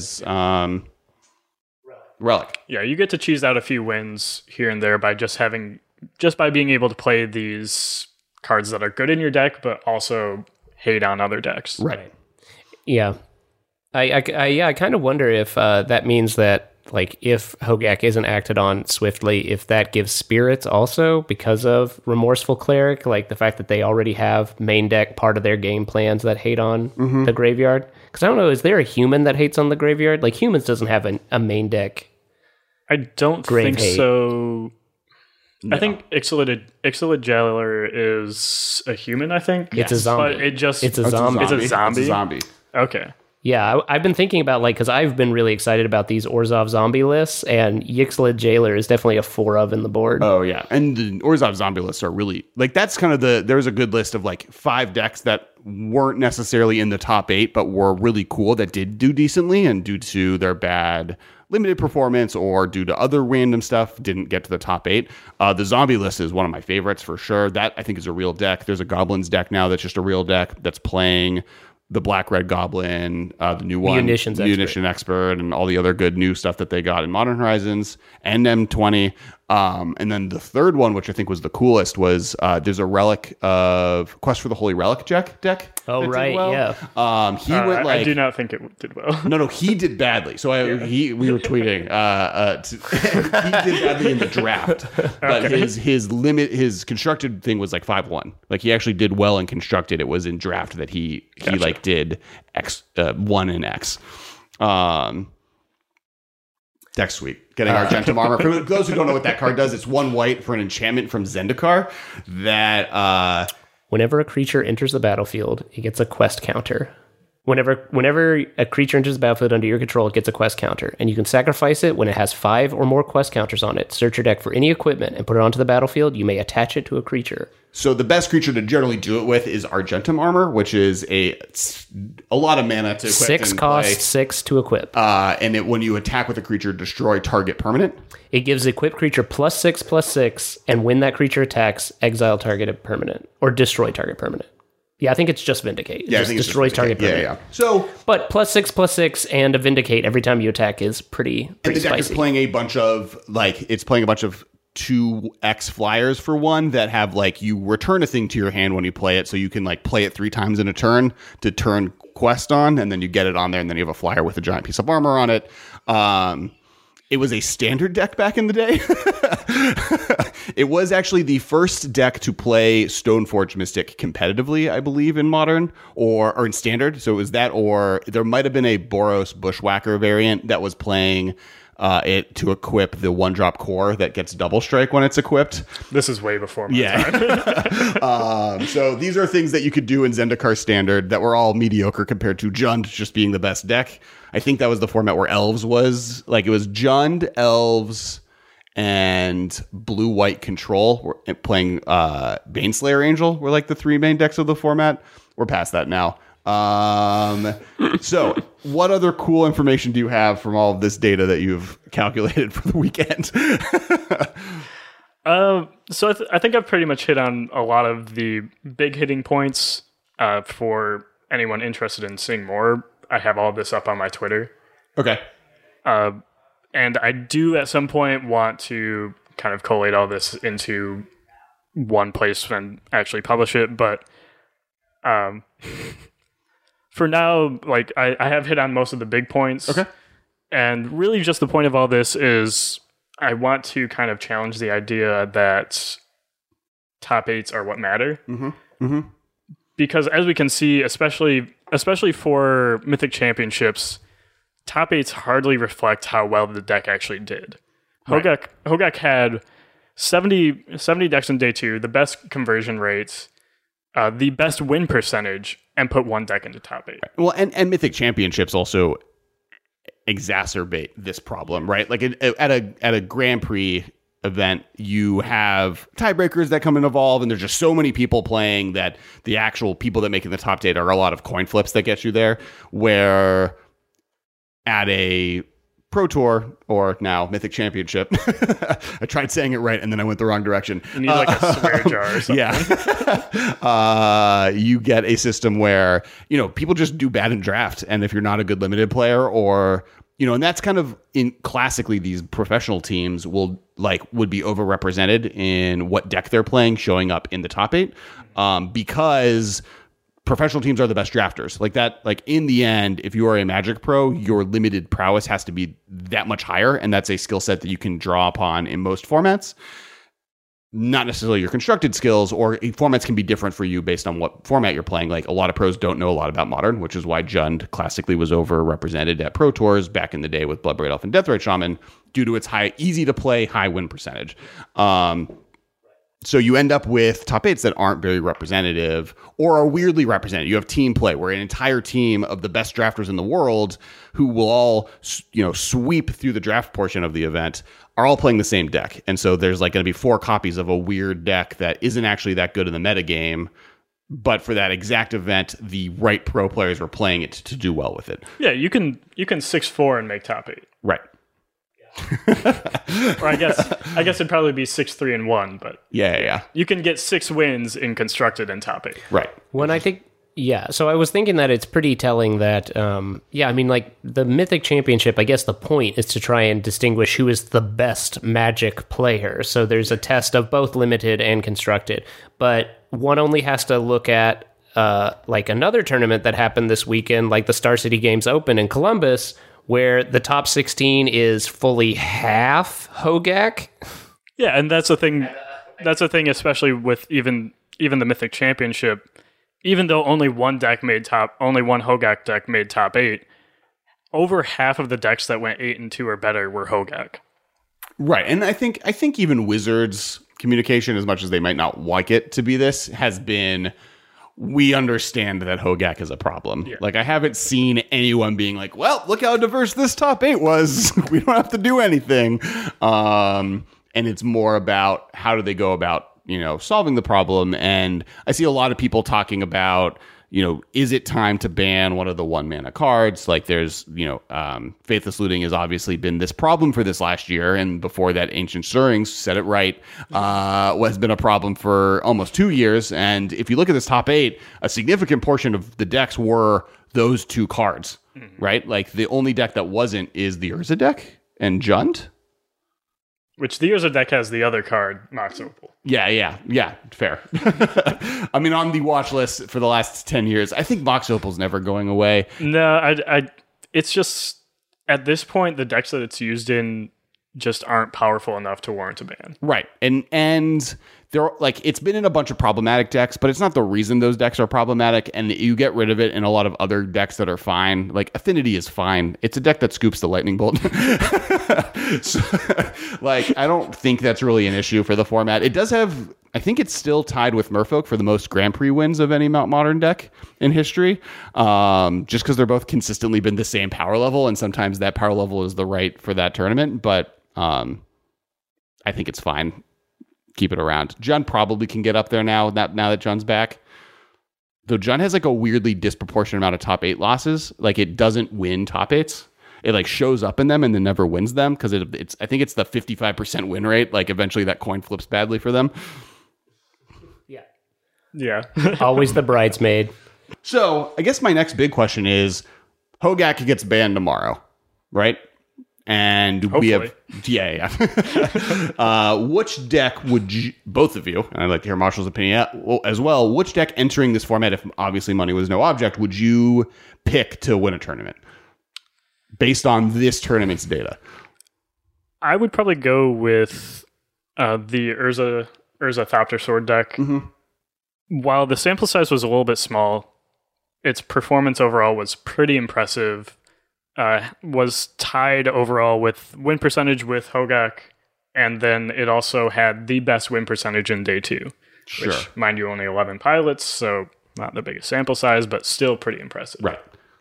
Relic. Yeah, you get to choose out a few wins here and there by just by being able to play these cards that are good in your deck, but also hate on other decks. Right. Yeah. I kind of wonder if that means that, like, if Hogak isn't acted on swiftly, if that gives spirits also because of Remorseful Cleric, like the fact that they already have main deck part of their game plans that hate on the graveyard. Because I don't know, is there a human that hates on the graveyard? Like, humans doesn't have a main deck. I don't think so. No. I think Ixalit Jailer is a human, I think. It's a zombie. But it's a zombie. It's a zombie? It's a zombie. Okay. Yeah, I've been thinking about, like, because I've been really excited about these Orzhov zombie lists, and Ixalit Jailer is definitely a 4 of in the board. Oh, yeah. And the Orzhov zombie lists are really, like, that's kind of there's a good list of, like, 5 decks that weren't necessarily in the top 8, but were really cool that did do decently, and due to their bad limited performance or due to other random stuff, didn't get to the top 8. The zombie list is one of my favorites for sure. That, I think, is a real deck. There's a Goblins deck now that's just a real deck that's playing the Black-Red Goblin, the new one, Munition Expert, and all the other good new stuff that they got in Modern Horizons and M20. And then the third one, which I think was the coolest, was there's a Relic of Quest for the Holy Relic deck. Oh, right, yeah. I do not think it did well. No, he did badly. So we were tweeting. He did badly in the draft, but his constructed thing was like 5-1. Like, he actually did well in constructed. It was in draft that he like did X 1 in X. Deck sweep. Getting Argentum Armor. For those who don't know what that card does, it's 1 white for an enchantment from Zendikar that whenever a creature enters the battlefield, it gets a quest counter. Whenever a creature enters the battlefield under your control, it gets a quest counter, and you can sacrifice it when it has 5 or more quest counters on it. Search your deck for any equipment and put it onto the battlefield. You may attach it to a creature. So the best creature to generally do it with is Argentum Armor, which is a lot of mana to equip. 6 cost, 6 to equip. And when you attack with a creature, destroy target permanent. It gives equipped creature +6/+6, and when that creature attacks, exile target permanent or destroy target permanent. Yeah, I think it's just Vindicate. It just destroys target permanent. Yeah. So, but +6/+6 and a Vindicate every time you attack is pretty and the deck spicy. Is playing a bunch of 2x flyers for 1 that have, like, you return a thing to your hand when you play it, so you can, like, play it 3 times in a turn to turn quest on, and then you get it on there, and then you have a flyer with a giant piece of armor on it. It was a standard deck back in the day. It was actually the first deck to play Stoneforge Mystic competitively, I believe, in Modern or in Standard. So it was that, or there might have been a Boros Bushwhacker variant that was playing it to equip the 1-drop core that gets double strike when it's equipped. This is way before my time. So these are things that you could do in Zendikar Standard that were all mediocre compared to Jund just being the best deck. I think that was the format where Elves was. Like, it was Jund, Elves, and Blue-White Control. We're playing Baneslayer Angel were like the 3 main decks of the format. We're past that now. So what other cool information do you have from all of this data that you've calculated for the weekend? So I think I've pretty much hit on a lot of the big hitting points. For anyone interested in seeing more, I have all this up on my Twitter. Okay. And I do at some point want to kind of collate all this into one place and actually publish it. But for now, like I have hit on most of the big points. Okay. And really just the point of all this is I want to kind of challenge the idea that top eights are what matter. Mm-hmm. Mm-hmm. Because as we can see, especially for Mythic Championships, top eights hardly reflect how well the deck actually did. Right. Hogak had 70 decks in day 2, the best conversion rates, the best win percentage, and put one deck into top 8. Well, and Mythic Championships also exacerbate this problem, right? Like at a Grand Prix event, you have tiebreakers that come and evolve, and there's just so many people playing that the actual people that make it in the top 8 are a lot of coin flips that get you there, where at a Pro Tour, or now Mythic Championship, I tried saying it right and then I went the wrong direction. You need like a swear jar or something. Yeah. You get a system where, people just do bad in draft. And if you're not a good limited player, or, and that's kind of classically these professional teams would be overrepresented in what deck they're playing, showing up in the top 8, because professional teams are the best drafters. In the end, if you are a Magic pro, your limited prowess has to be that much higher, and that's a skill set that you can draw upon in most formats. Not necessarily your constructed skills, or formats can be different for you based on what format you're playing. Like, a lot of pros don't know a lot about Modern, which is why Jund classically was overrepresented at Pro Tours back in the day with Bloodbraid Elf and Deathrite Shaman, due to its easy to play, high win percentage. So you end up with top 8s that aren't very representative, or are weirdly represented. You have team play, where an entire team of the best drafters in the world, who will all, sweep through the draft portion of the event, are all playing the same deck. And so there's going to be 4 copies of a weird deck that isn't actually that good in the metagame, but for that exact event, the right pro players were playing it to do well with it. Yeah, you can 6-4 and make top 8. Right. Or I guess it'd probably be 6-3 and 1, but yeah. You can get 6 wins in constructed and top 8. Right. So I was thinking that it's pretty telling that, the Mythic Championship, I guess the point is to try and distinguish who is the best Magic player. So there's a test of both limited and constructed, but one only has to look at another tournament that happened this weekend, like the Star City Games Open in Columbus, where the top 16 is fully half Hogak. Yeah, and that's the thing. That's the thing, especially with even the Mythic Championship. Even though only one Hogak deck made top 8, over half of the decks that went 8 and 2 or better were Hogak. Right, and I think even Wizards' communication, as much as they might not like it to be this, has been, we understand that Hogak is a problem. Yeah. I haven't seen anyone being like, well, look how diverse this top 8 was. We don't have to do anything. And it's more about how do they go about, solving the problem. And I see a lot of people talking about, is it time to ban one of the 1-mana cards? There's, Faithless Looting has obviously been this problem for this last year. And before that, Ancient Stirrings, said it right, has been a problem for almost 2 years. And if you look at this top 8, a significant portion of the decks were those 2 cards, right? The only deck that wasn't is the Urza deck and Jund. Which the Urza deck has the other card, Mox Opal. Yeah, fair. I mean, on the watch list for the last 10 years, I think Mox Opal's never going away. No, it's just, at this point, the decks that it's used in just aren't powerful enough to warrant a ban. Right, and there, it's been in a bunch of problematic decks, but it's not the reason those decks are problematic, and you get rid of it in a lot of other decks that are fine. Affinity is fine. It's a deck that scoops the Lightning Bolt. So, I don't think that's really an issue for the format. It does have, I think it's still tied with Merfolk for the most Grand Prix wins of any Mount Modern deck in history, just because they're both consistently been the same power level, and sometimes that power level is the right for that tournament, but I think it's fine. Keep it around. Jund probably can get up there now that Jund's back. Though Jund has like a weirdly disproportionate amount of top 8 losses. Like it doesn't win top 8s. It like shows up in them and then never wins them because it's I think it's the 55% win rate. Like eventually that coin flips badly for them. Yeah. Always the bridesmaid. So I guess my next big question is Hogak gets banned tomorrow, right? And we have which deck would you, both of you, and I'd like to hear Marshall's opinion as well, which deck entering this format, if obviously money was no object, would you pick to win a tournament based on this tournament's data? I would probably go with the Urza Thopter Sword deck. Mm-hmm. While the sample size was a little bit small, its performance overall was pretty impressive. Was tied overall with win percentage with Hogak, and then it also had the best win percentage in day 2. Sure. Which, mind you, only 11 pilots, so not the biggest sample size, but still pretty impressive. Right.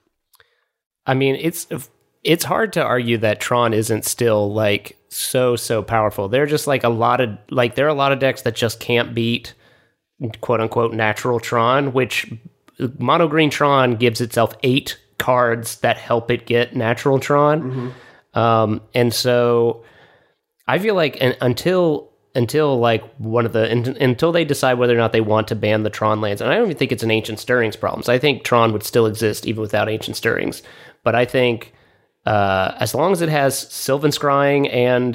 I mean, it's hard to argue that Tron isn't still like so powerful. There are just like there are a lot of decks that just can't beat quote unquote natural Tron, which mono green Tron gives itself 8 cards that help it get natural Tron. Mm-hmm. And so I feel like until like until they decide whether or not they want to ban the Tron lands, and I don't even think it's an Ancient Stirrings problem. So I think Tron would still exist even without Ancient Stirrings. But I think as long as it has Sylvan Scrying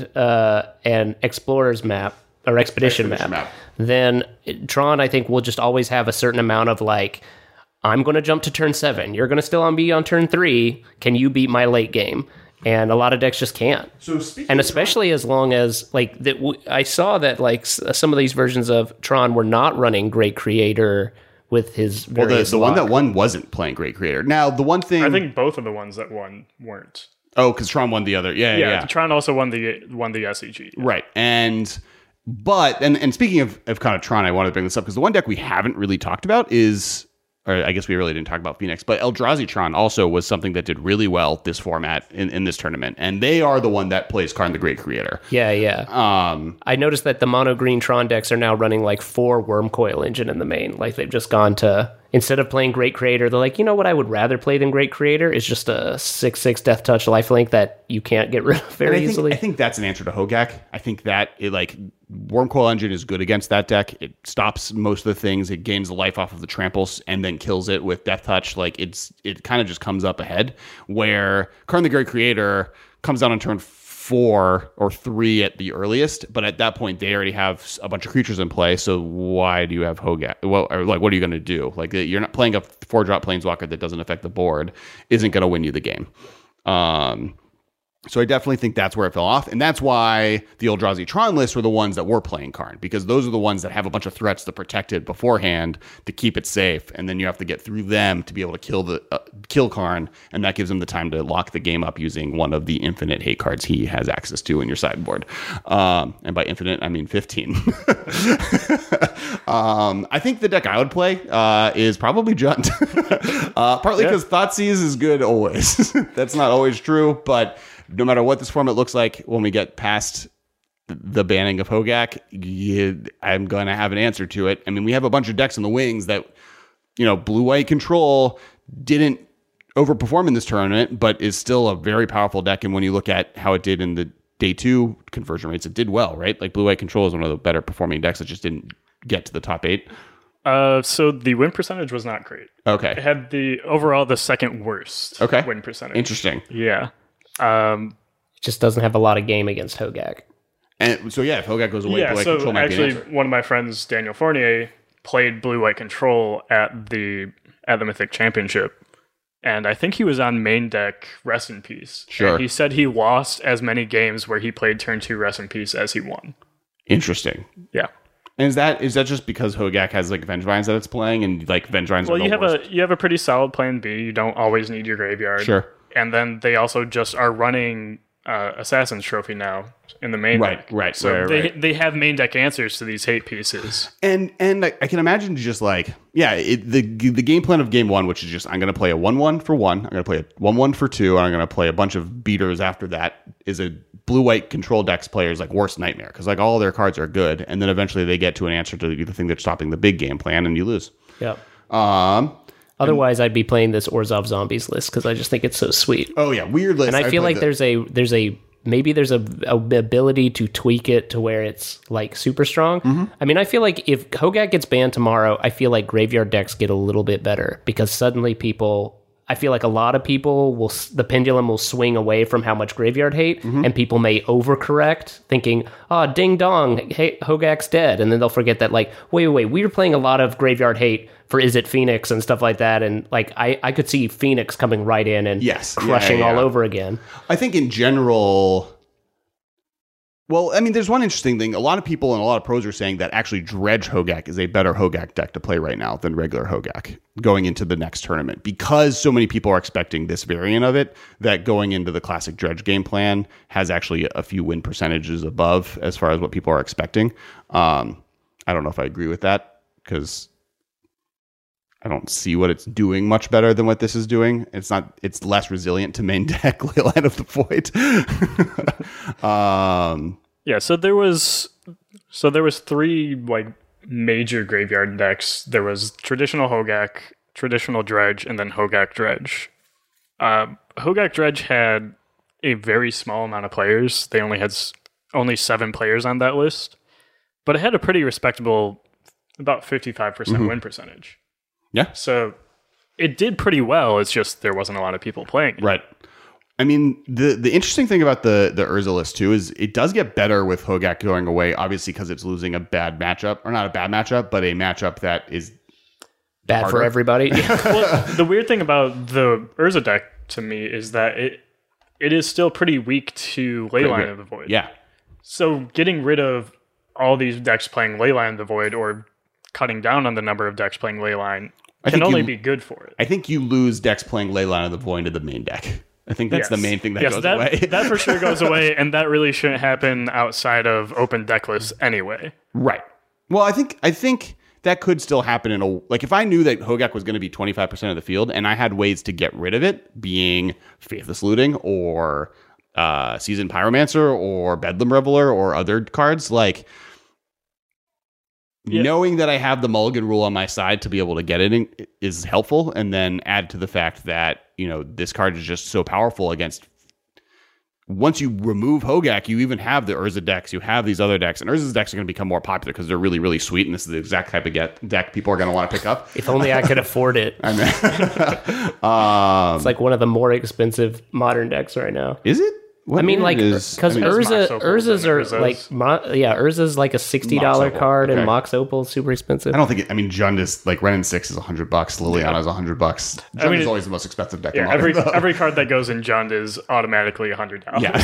and Explorer's map or Expedition map, then Tron, I think, will just always have a certain amount of like, I'm going to jump to turn 7. You're going to still be on turn 3. Can you beat my late game? And a lot of decks just can't. So and especially as long as like that, I saw that like some of these versions of Tron were not running Great Creator with his various the one that won wasn't playing Great Creator. Now the one thing I think both of the ones that won weren't. Oh, because Tron won the other. Yeah. Tron also won the SEG. Right. And speaking of kind of Tron, I wanted to bring this up because the one deck we haven't really talked about is, or I guess we really didn't talk about Phoenix, but Eldrazi Tron also was something that did really well this format in this tournament. And they are the one that plays Karn the Great Creator. Yeah. I noticed that the mono green Tron decks are now running like 4 Wormcoil Engine in the main. Like they've just gone to, instead of playing Great Creator, they're like, you know what I would rather play than Great Creator is just a 6/6 Death Touch lifelink that you can't get rid of very easily. I think that's an answer to Hogak. I think that it like Wormcoil Engine is good against that deck. It stops most of the things. It gains the life off of the tramples and then kills it with Death Touch. Like it kind of just comes up ahead. Where Karn the Great Creator comes down on turn 4 or 3 at the earliest, but at that point they already have a bunch of creatures in play. So why do you have Hogak? Well, or like what are you going to do? Like you're not playing a 4-drop Planeswalker that doesn't affect the board. Isn't going to win you the game. So I definitely think that's where it fell off. And that's why the Eldrazi Tron lists were the ones that were playing Karn, because those are the ones that have a bunch of threats to protect it beforehand to keep it safe. And then you have to get through them to be able to kill Karn. And that gives him the time to lock the game up using one of the infinite hate cards he has access to in your sideboard. And by infinite, I mean 15. I think the deck I would play is probably Jund. Partly because Thoughtseize is good always. That's not always true, but no matter what this format looks like, when we get past the banning of Hogak, I'm going to have an answer to it. I mean, we have a bunch of decks in the wings that, blue-white control didn't overperform in this tournament, but is still a very powerful deck. And when you look at how it did in the day 2 conversion rates, it did well, right? Like blue-white control is one of the better performing decks that just didn't get to the top 8. So the win percentage was not great. Okay. It had the second worst win percentage. Interesting. Yeah. It just doesn't have a lot of game against Hogak. And so, if Hogak goes away, blue-white control might actually, be an answer. one of my friends, Daniel Fournier, played blue-white control at the Mythic Championship. And I think he was on main deck Rest in Peace. Sure. And he said he lost as many games where he played turn 2 Rest in Peace as he won. Interesting. Yeah. And is that just because Hogak has like Vengevines that it's playing, and like Vengevines are the worst? you have a pretty solid plan B. You don't always need your graveyard. Sure. And then they also just are running Assassin's Trophy now in the main deck. Right. So they have main deck answers to these hate pieces. And I can imagine just like, the game plan of game 1, which is just, I'm going to play a 1/1 for 1. I'm going to play a 1/1 for 2. And I'm going to play a bunch of beaters after that, is a blue-white control decks player's like worst nightmare. Because like all their cards are good. And then eventually they get to an answer to the thing that's stopping the big game plan and you lose. Yeah. Otherwise, I'd be playing this Orzhov Zombies list because I just think it's so sweet. Oh yeah, weird list. And I feel like there's a maybe there's a ability to tweak it to where it's like super strong. I mean, I feel like if Hogak gets banned tomorrow, I feel like graveyard decks get a little bit better because suddenly I feel like a lot of people the pendulum will swing away from how much graveyard hate, and people may overcorrect, thinking, "Oh, ding dong, hey, Hogak's dead," and then they'll forget that, like, wait, we were playing a lot of graveyard hate for Is It Phoenix and stuff like that, and like I could see Phoenix coming right in and crushing all over again. I think in general. Well, I mean, there's one interesting thing. A lot of people and a lot of pros are saying that actually Dredge Hogak is a better Hogak deck to play right now than regular Hogak going into the next tournament because so many people are expecting this variant of it that going into the classic Dredge game plan has actually a few win percentages above as far as what people are expecting. I don't know if I agree with that because I don't see what it's doing much better than what this is doing. It's less resilient to main deck Leyline of the Void. Yeah, so there was 3 like major graveyard decks. There was traditional Hogak, traditional Dredge, and then Hogak Dredge. Hogak Dredge had a very small amount of players. They only had 7 players on that list, but it had a pretty respectable, about 55% win percentage. Yeah. So it did pretty well. It's just there wasn't a lot of people playing it. Right. I mean, the interesting thing about the Urza list, too, is it does get better with Hogak going away, obviously, because it's losing a bad matchup. Or not a bad matchup, but a matchup that is bad harder for everybody. Well, the weird thing about the Urza deck, to me, is that it is still pretty weak to Leyline of the Void. Yeah. So getting rid of all these decks playing Leyline of the Void or cutting down on the number of decks playing Leyline can only be good for it. I think you lose decks playing Leyline of the Void to the main deck. I think that's the main thing that goes away. That for sure goes away, and that really shouldn't happen outside of open deck lists anyway. Right. Well, I think that could still happen like if I knew that Hogak was going to be 25% of the field and I had ways to get rid of it, being Faithless Looting or Seasoned Pyromancer or Bedlam Reveler or other cards, like knowing that I have the mulligan rule on my side to be able to get it is helpful, and then add to the fact that, this card is just so powerful against. Once you remove Hogak, you even have the Urza decks, you have these other decks, and Urza's decks are going to become more popular because they're really, really sweet, and this is the exact type of deck people are going to want to pick up. If only I could afford it. I mean, it's like one of the more expensive modern decks right now. Is it? What because Urza's are like, Urza's like a $60 card, and Mox Opal is super expensive. I don't think Jund is like Ren and 6 is $100. Liliana is $100. Jund is always the most expensive deck. Yeah, every card that goes in Jund is automatically $100. Yeah.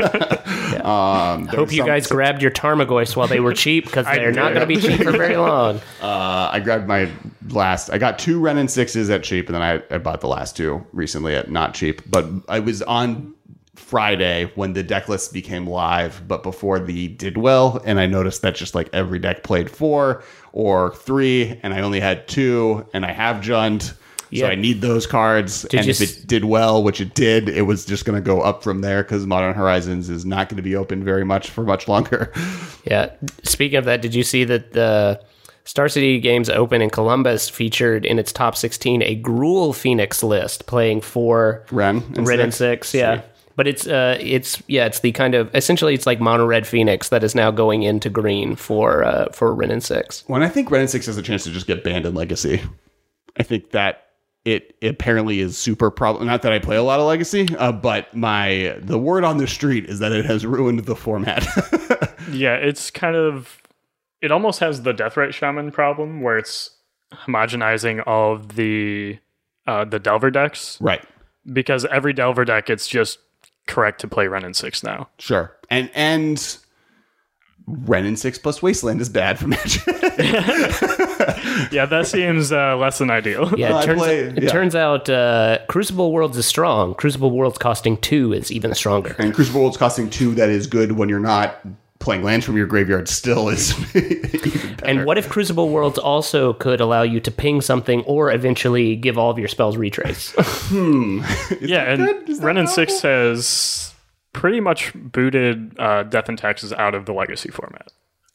Hope you guys grabbed your Tarmogoyfs while they were cheap because they're not going to be cheap for very long. I grabbed I got 2 Ren and 6s at cheap, and then I bought the last 2 recently at not cheap. But I was on Friday when the deck list became live, but before the did well, and I noticed that just like every deck played 4 or 3, and I only had 2, and I have Jund, so I need those cards. If it did well, which it did, it was just going to go up from there because Modern Horizons is not going to be open very much for much longer. Yeah. Speaking of that, did you see that the Star City Games Open in Columbus featured in its top 16 a Gruul Phoenix list playing 4 Ren and 6? Yeah. But it's the kind of, essentially it's like mono red Phoenix that is now going into green for Ren and 6. Well, and I think Ren and 6 has a chance to just get banned in Legacy. I think that it apparently is super problem. Not that I play a lot of Legacy, but the word on the street is that it has ruined the format. Yeah, it's kind of, it almost has the Deathrite Shaman problem where it's homogenizing all of the Delver decks. Right. Because every Delver deck, it's just correct to play Ren and 6 now. Sure. And Ren and 6 plus Wasteland is bad for Magic. Yeah, that seems less than ideal. Yeah, it turns out Crucible Worlds is strong. Crucible Worlds costing 2 is even stronger. And Crucible Worlds costing 2 that is good when you're not playing lands from your graveyard still is even better. And what if Crucible Worlds also could allow you to ping something or eventually give all of your spells retrace? Yeah, and Ren and 6 has pretty much booted Death and Taxes out of the Legacy format.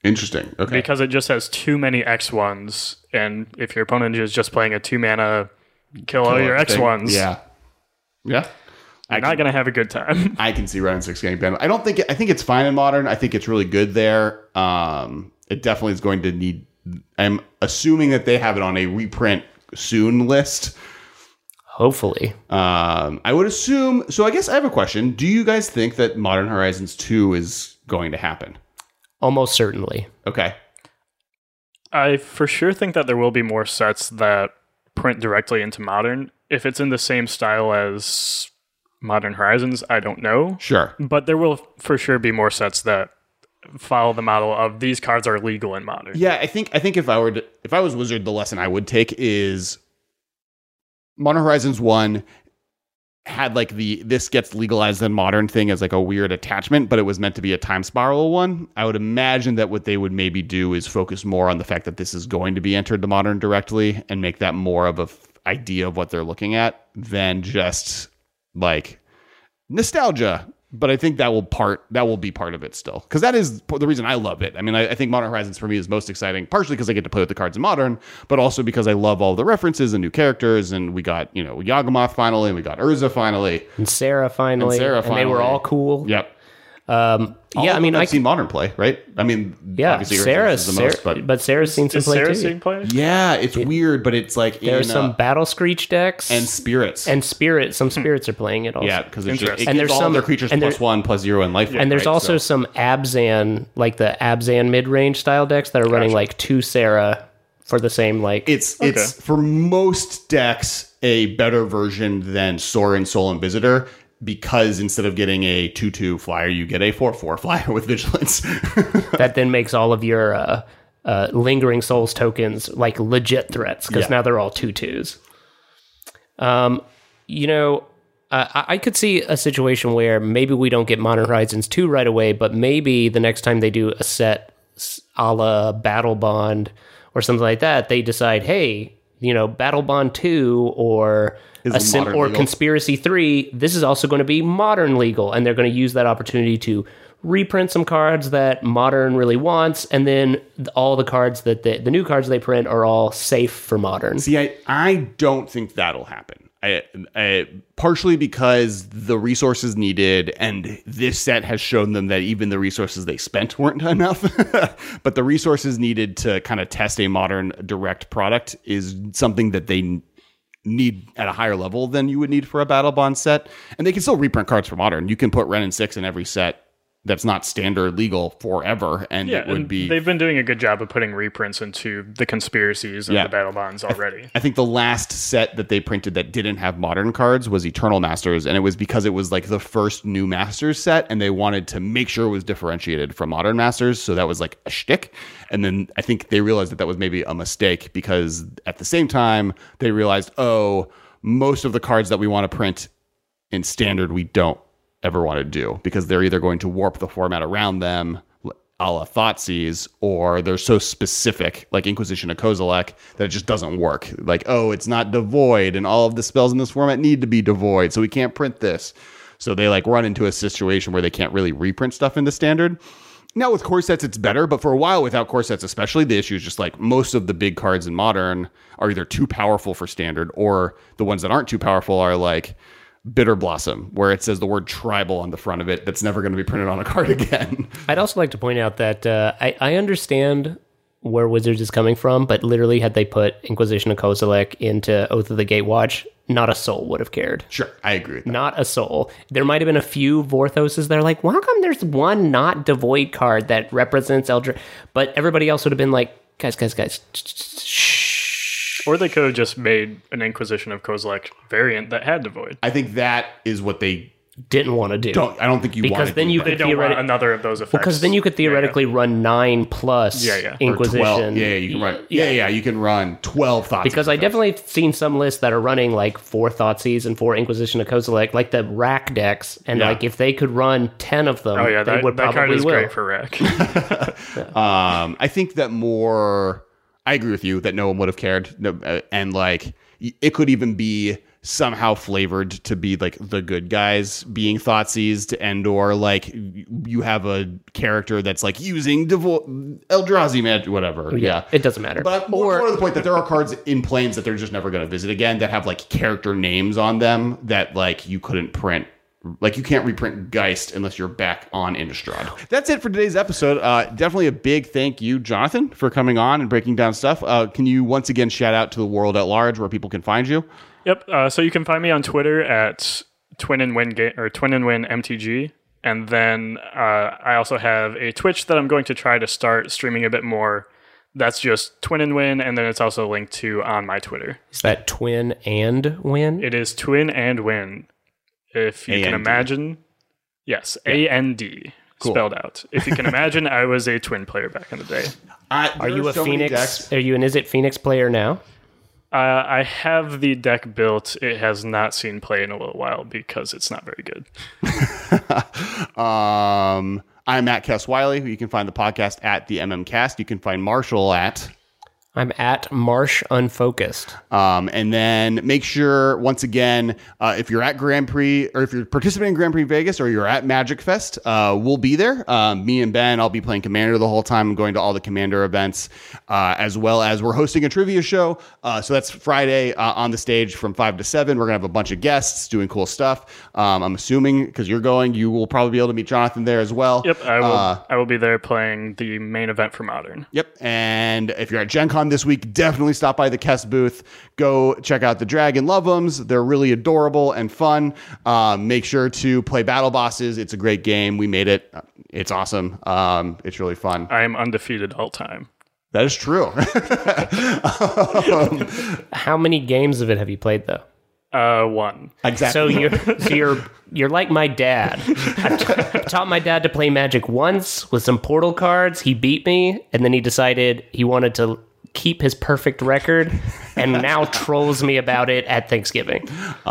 Interesting. Okay. because it just has too many X1s, and if your opponent is just playing a 2-mana kill all your thing. X1s, Yeah. Yeah. you're not going to have a good time. I can see round 6 getting banned. I think it's fine in Modern. I think it's really good there. It definitely is going to need. I'm assuming that they have it on a reprint soon list. Hopefully. I would assume. So I guess I have a question. Do you guys think that Modern Horizons 2 is going to happen? Almost certainly. Okay. I for sure think that there will be more sets that print directly into Modern. If it's in the same style as Modern Horizons, I don't know. Sure. But there will for sure be more sets that follow the model of these cards are legal in Modern. Yeah, I think if I was Wizard, the lesson I would take is Modern Horizons 1 had like this gets legalized in Modern thing as like a weird attachment, but it was meant to be a time spiral one. I would imagine that what they would maybe do is focus more on the fact that this is going to be entered to Modern directly and make that more of a idea of what they're looking at than just like nostalgia. But I think that will be part of it still, because that is the reason I love it. I mean, I think Modern Horizons for me is most exciting, partially because I get to play with the cards in Modern, but also because I love all the references and new characters. And we got Yawgmoth finally, and we got Urza finally, And Sarah finally. And they finally. were all cool. Yep. Yeah, I mean, I've seen Modern play, right? I mean, yeah, obviously Urza's is the most, but Sarah's seen some Is play Sarah too. seeing play? yeah, it's weird, but it's like There's some Battle Screech decks and spirits. and Spirit. Some Spirits are playing it also. Yeah, because it Interesting. gives there's all some- their creatures and plus 1, plus 0 in life. And there's also some Abzan, like the Abzan mid-range style decks that are running like 2 Sarah for the same like. It's for most decks a better version than Sorin Soul and Visitor, because instead of getting a 2/2 flyer, you get a 4/4 flyer with Vigilance. that then makes all of your Lingering Souls tokens like legit threats, because now they're all 2/2s. I could see a situation where maybe we don't get Modern Horizons 2 right away, but maybe the next time they do a set a la Battle Bond or something like that, they decide, hey, Battle Bond 2 or Modern legal? Conspiracy 3, this is also going to be Modern legal, and they're going to use that opportunity to reprint some cards that Modern really wants, and then all the cards that the new cards they print are all safe for Modern. See, I don't think that'll happen. I partially because the resources needed, and this set has shown them that even the resources they spent weren't enough. But the resources needed to kind of test a Modern direct product is something that they need at a higher level than you would need for a Battle Bond set. And they can still reprint cards for Modern. You can put Ren and 6 in every set that's not standard legal forever, and it would be. They've been doing a good job of putting reprints into the Conspiracies and the Battle Bonds already. I think the last set that they printed that didn't have Modern cards was Eternal Masters, and it was because it was like the first new Masters set, and they wanted to make sure it was differentiated from Modern Masters, so that was like a shtick. And then I think they realized that was maybe a mistake, because at the same time they realized, most of the cards that we want to print in Standard we don't ever want to do, because they're either going to warp the format around them, a la Thoughtseize, or they're so specific, like Inquisition of Kozilek, that it just doesn't work. Like, it's not devoid, and all of the spells in this format need to be devoid, so we can't print this. So they like run into a situation where they can't really reprint stuff into Standard. Now with core sets, it's better, but for a while without core sets especially, the issue is just like most of the big cards in Modern are either too powerful for Standard, or the ones that aren't too powerful are like Bitter Blossom, where it says the word tribal on the front of it. That's never going to be printed on a card again. I'd also like to point out that I understand where Wizards is coming from, but literally had they put Inquisition of Kozilek into Oath of the Gatewatch, not a soul would have cared. Sure, I agree with that. Not a soul. There might have been a few Vorthoses that are like, well, how come there's one not devoid card that represents Eldritch? But everybody else would have been like, guys, shh. Or they could have just made an Inquisition of Kozilek variant that had Devoid. I think that is what they Didn't want to do. I don't think you want because to then do you that. They could don't want theoretically another of those effects. because then you could theoretically run 9 plus Or Inquisition. 12. Yeah, you can run. Yeah, you can run 12 thoughts. Because I definitely seen some lists that are running like 4 Thoughtseize and 4 Inquisition of Kozilek, like the rack decks, and Yeah. like if they could run 10 of them, they that would card probably is will. great for Rick. I think that more. I agree with you that no one would have cared, and like it could even be somehow flavored to be like the good guys being Thoughtseize, and or like you have a character that's like using Eldrazi magic, whatever. Yeah, it doesn't matter. But more to the point that there are cards in Plains that they're just never going to visit again that have like character names on them that like you couldn't print. Like, you can't reprint Geist unless you're back on Innistrad. That's it for today's episode. Definitely a big thank you, Jonathan, for coming on and breaking down stuff. Can you once again shout out to the world at large where people can find you? Yep. So you can find me on Twitter at TwinAndWinMTG. And then I also have a Twitch that I'm going to try to start streaming a bit more. That's just Twin and Win, and then it's also linked to on my Twitter. Is that Twin and Win? It is Twin and Win. If you can imagine, yes, A-N-D, spelled out. If you can imagine, I was a Twin player back in the day. Are you a Phoenix? Are you an Izzet Phoenix player now? I have the deck built. It has not seen play in a little while because it's not very good. I'm Matt Kess Wiley. You can find the podcast at the MMCast. You can find Marshall at... I'm at Marsh Unfocused. And then make sure, once again, if you're at Grand Prix, or if you're participating in Grand Prix Vegas, or you're at Magic Fest, we'll be there. Me and Ben, I'll be playing Commander the whole time. I'm going to all the Commander events, as well as we're hosting a trivia show. So that's Friday on the stage from 5 to 7. We're going to have a bunch of guests doing cool stuff. I'm assuming, because you're going, you will probably be able to meet Jonathan there as well. Yep, I will be there playing the main event for Modern. Yep, and if you're at Gen Con this week, definitely stop by the Kess booth. Go check out the Dragon Love'ems. They're really adorable and fun. Make sure to play Battle Bosses. It's a great game. We made it. It's awesome. It's really fun. I am undefeated all time. That is true. How many games of it have you played, though? One. Exactly. So you're like my dad. I taught my dad to play Magic once with some Portal cards. He beat me, and then he decided he wanted to keep his perfect record, and now trolls me about it at Thanksgiving.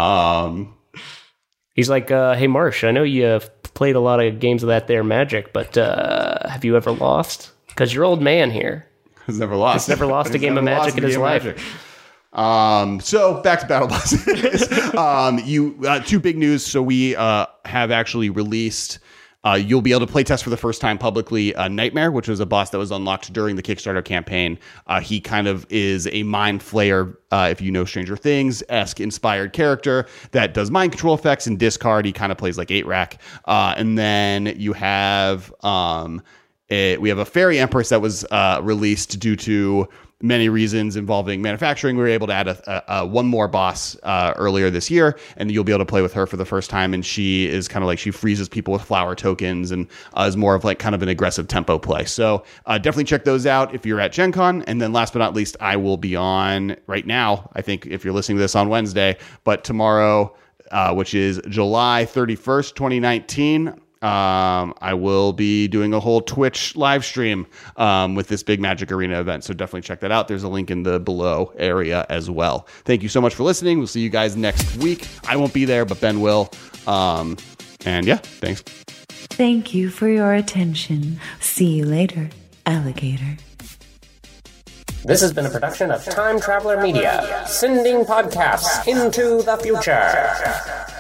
He's like, hey, Marsh, I know you've played a lot of games of that there Magic, but have you ever lost? Because your old man here has never lost. He's never lost a game of Magic in his life. So back to Battle Bosses. Two big news. So we have actually released... you'll be able to playtest for the first time publicly Nightmare, which was a boss that was unlocked during the Kickstarter campaign. He kind of is a Mind Flayer, if you know Stranger Things-esque inspired character that does mind control effects and discard. He kind of plays like 8-rack. And then you have we have a Fairy Empress that was released due to many reasons involving manufacturing. We were able to add a one more boss earlier this year, and you'll be able to play with her for the first time. And she is kind of like, she freezes people with flower tokens and is more of like kind of an aggressive tempo play. So definitely check those out if you're at Gen Con. And then last but not least, I will be on right now, I think if you're listening to this on Wednesday, but tomorrow, which is July 31st, 2019, I will be doing a whole Twitch live stream with this big Magic Arena event. So definitely check that out. There's a link in the below area as well. Thank you so much for listening. We'll see you guys next week. I won't be there, but Ben will. And yeah, thanks. Thank you for your attention. See you later, alligator. This has been a production of Time Traveler Media, sending podcasts into the future.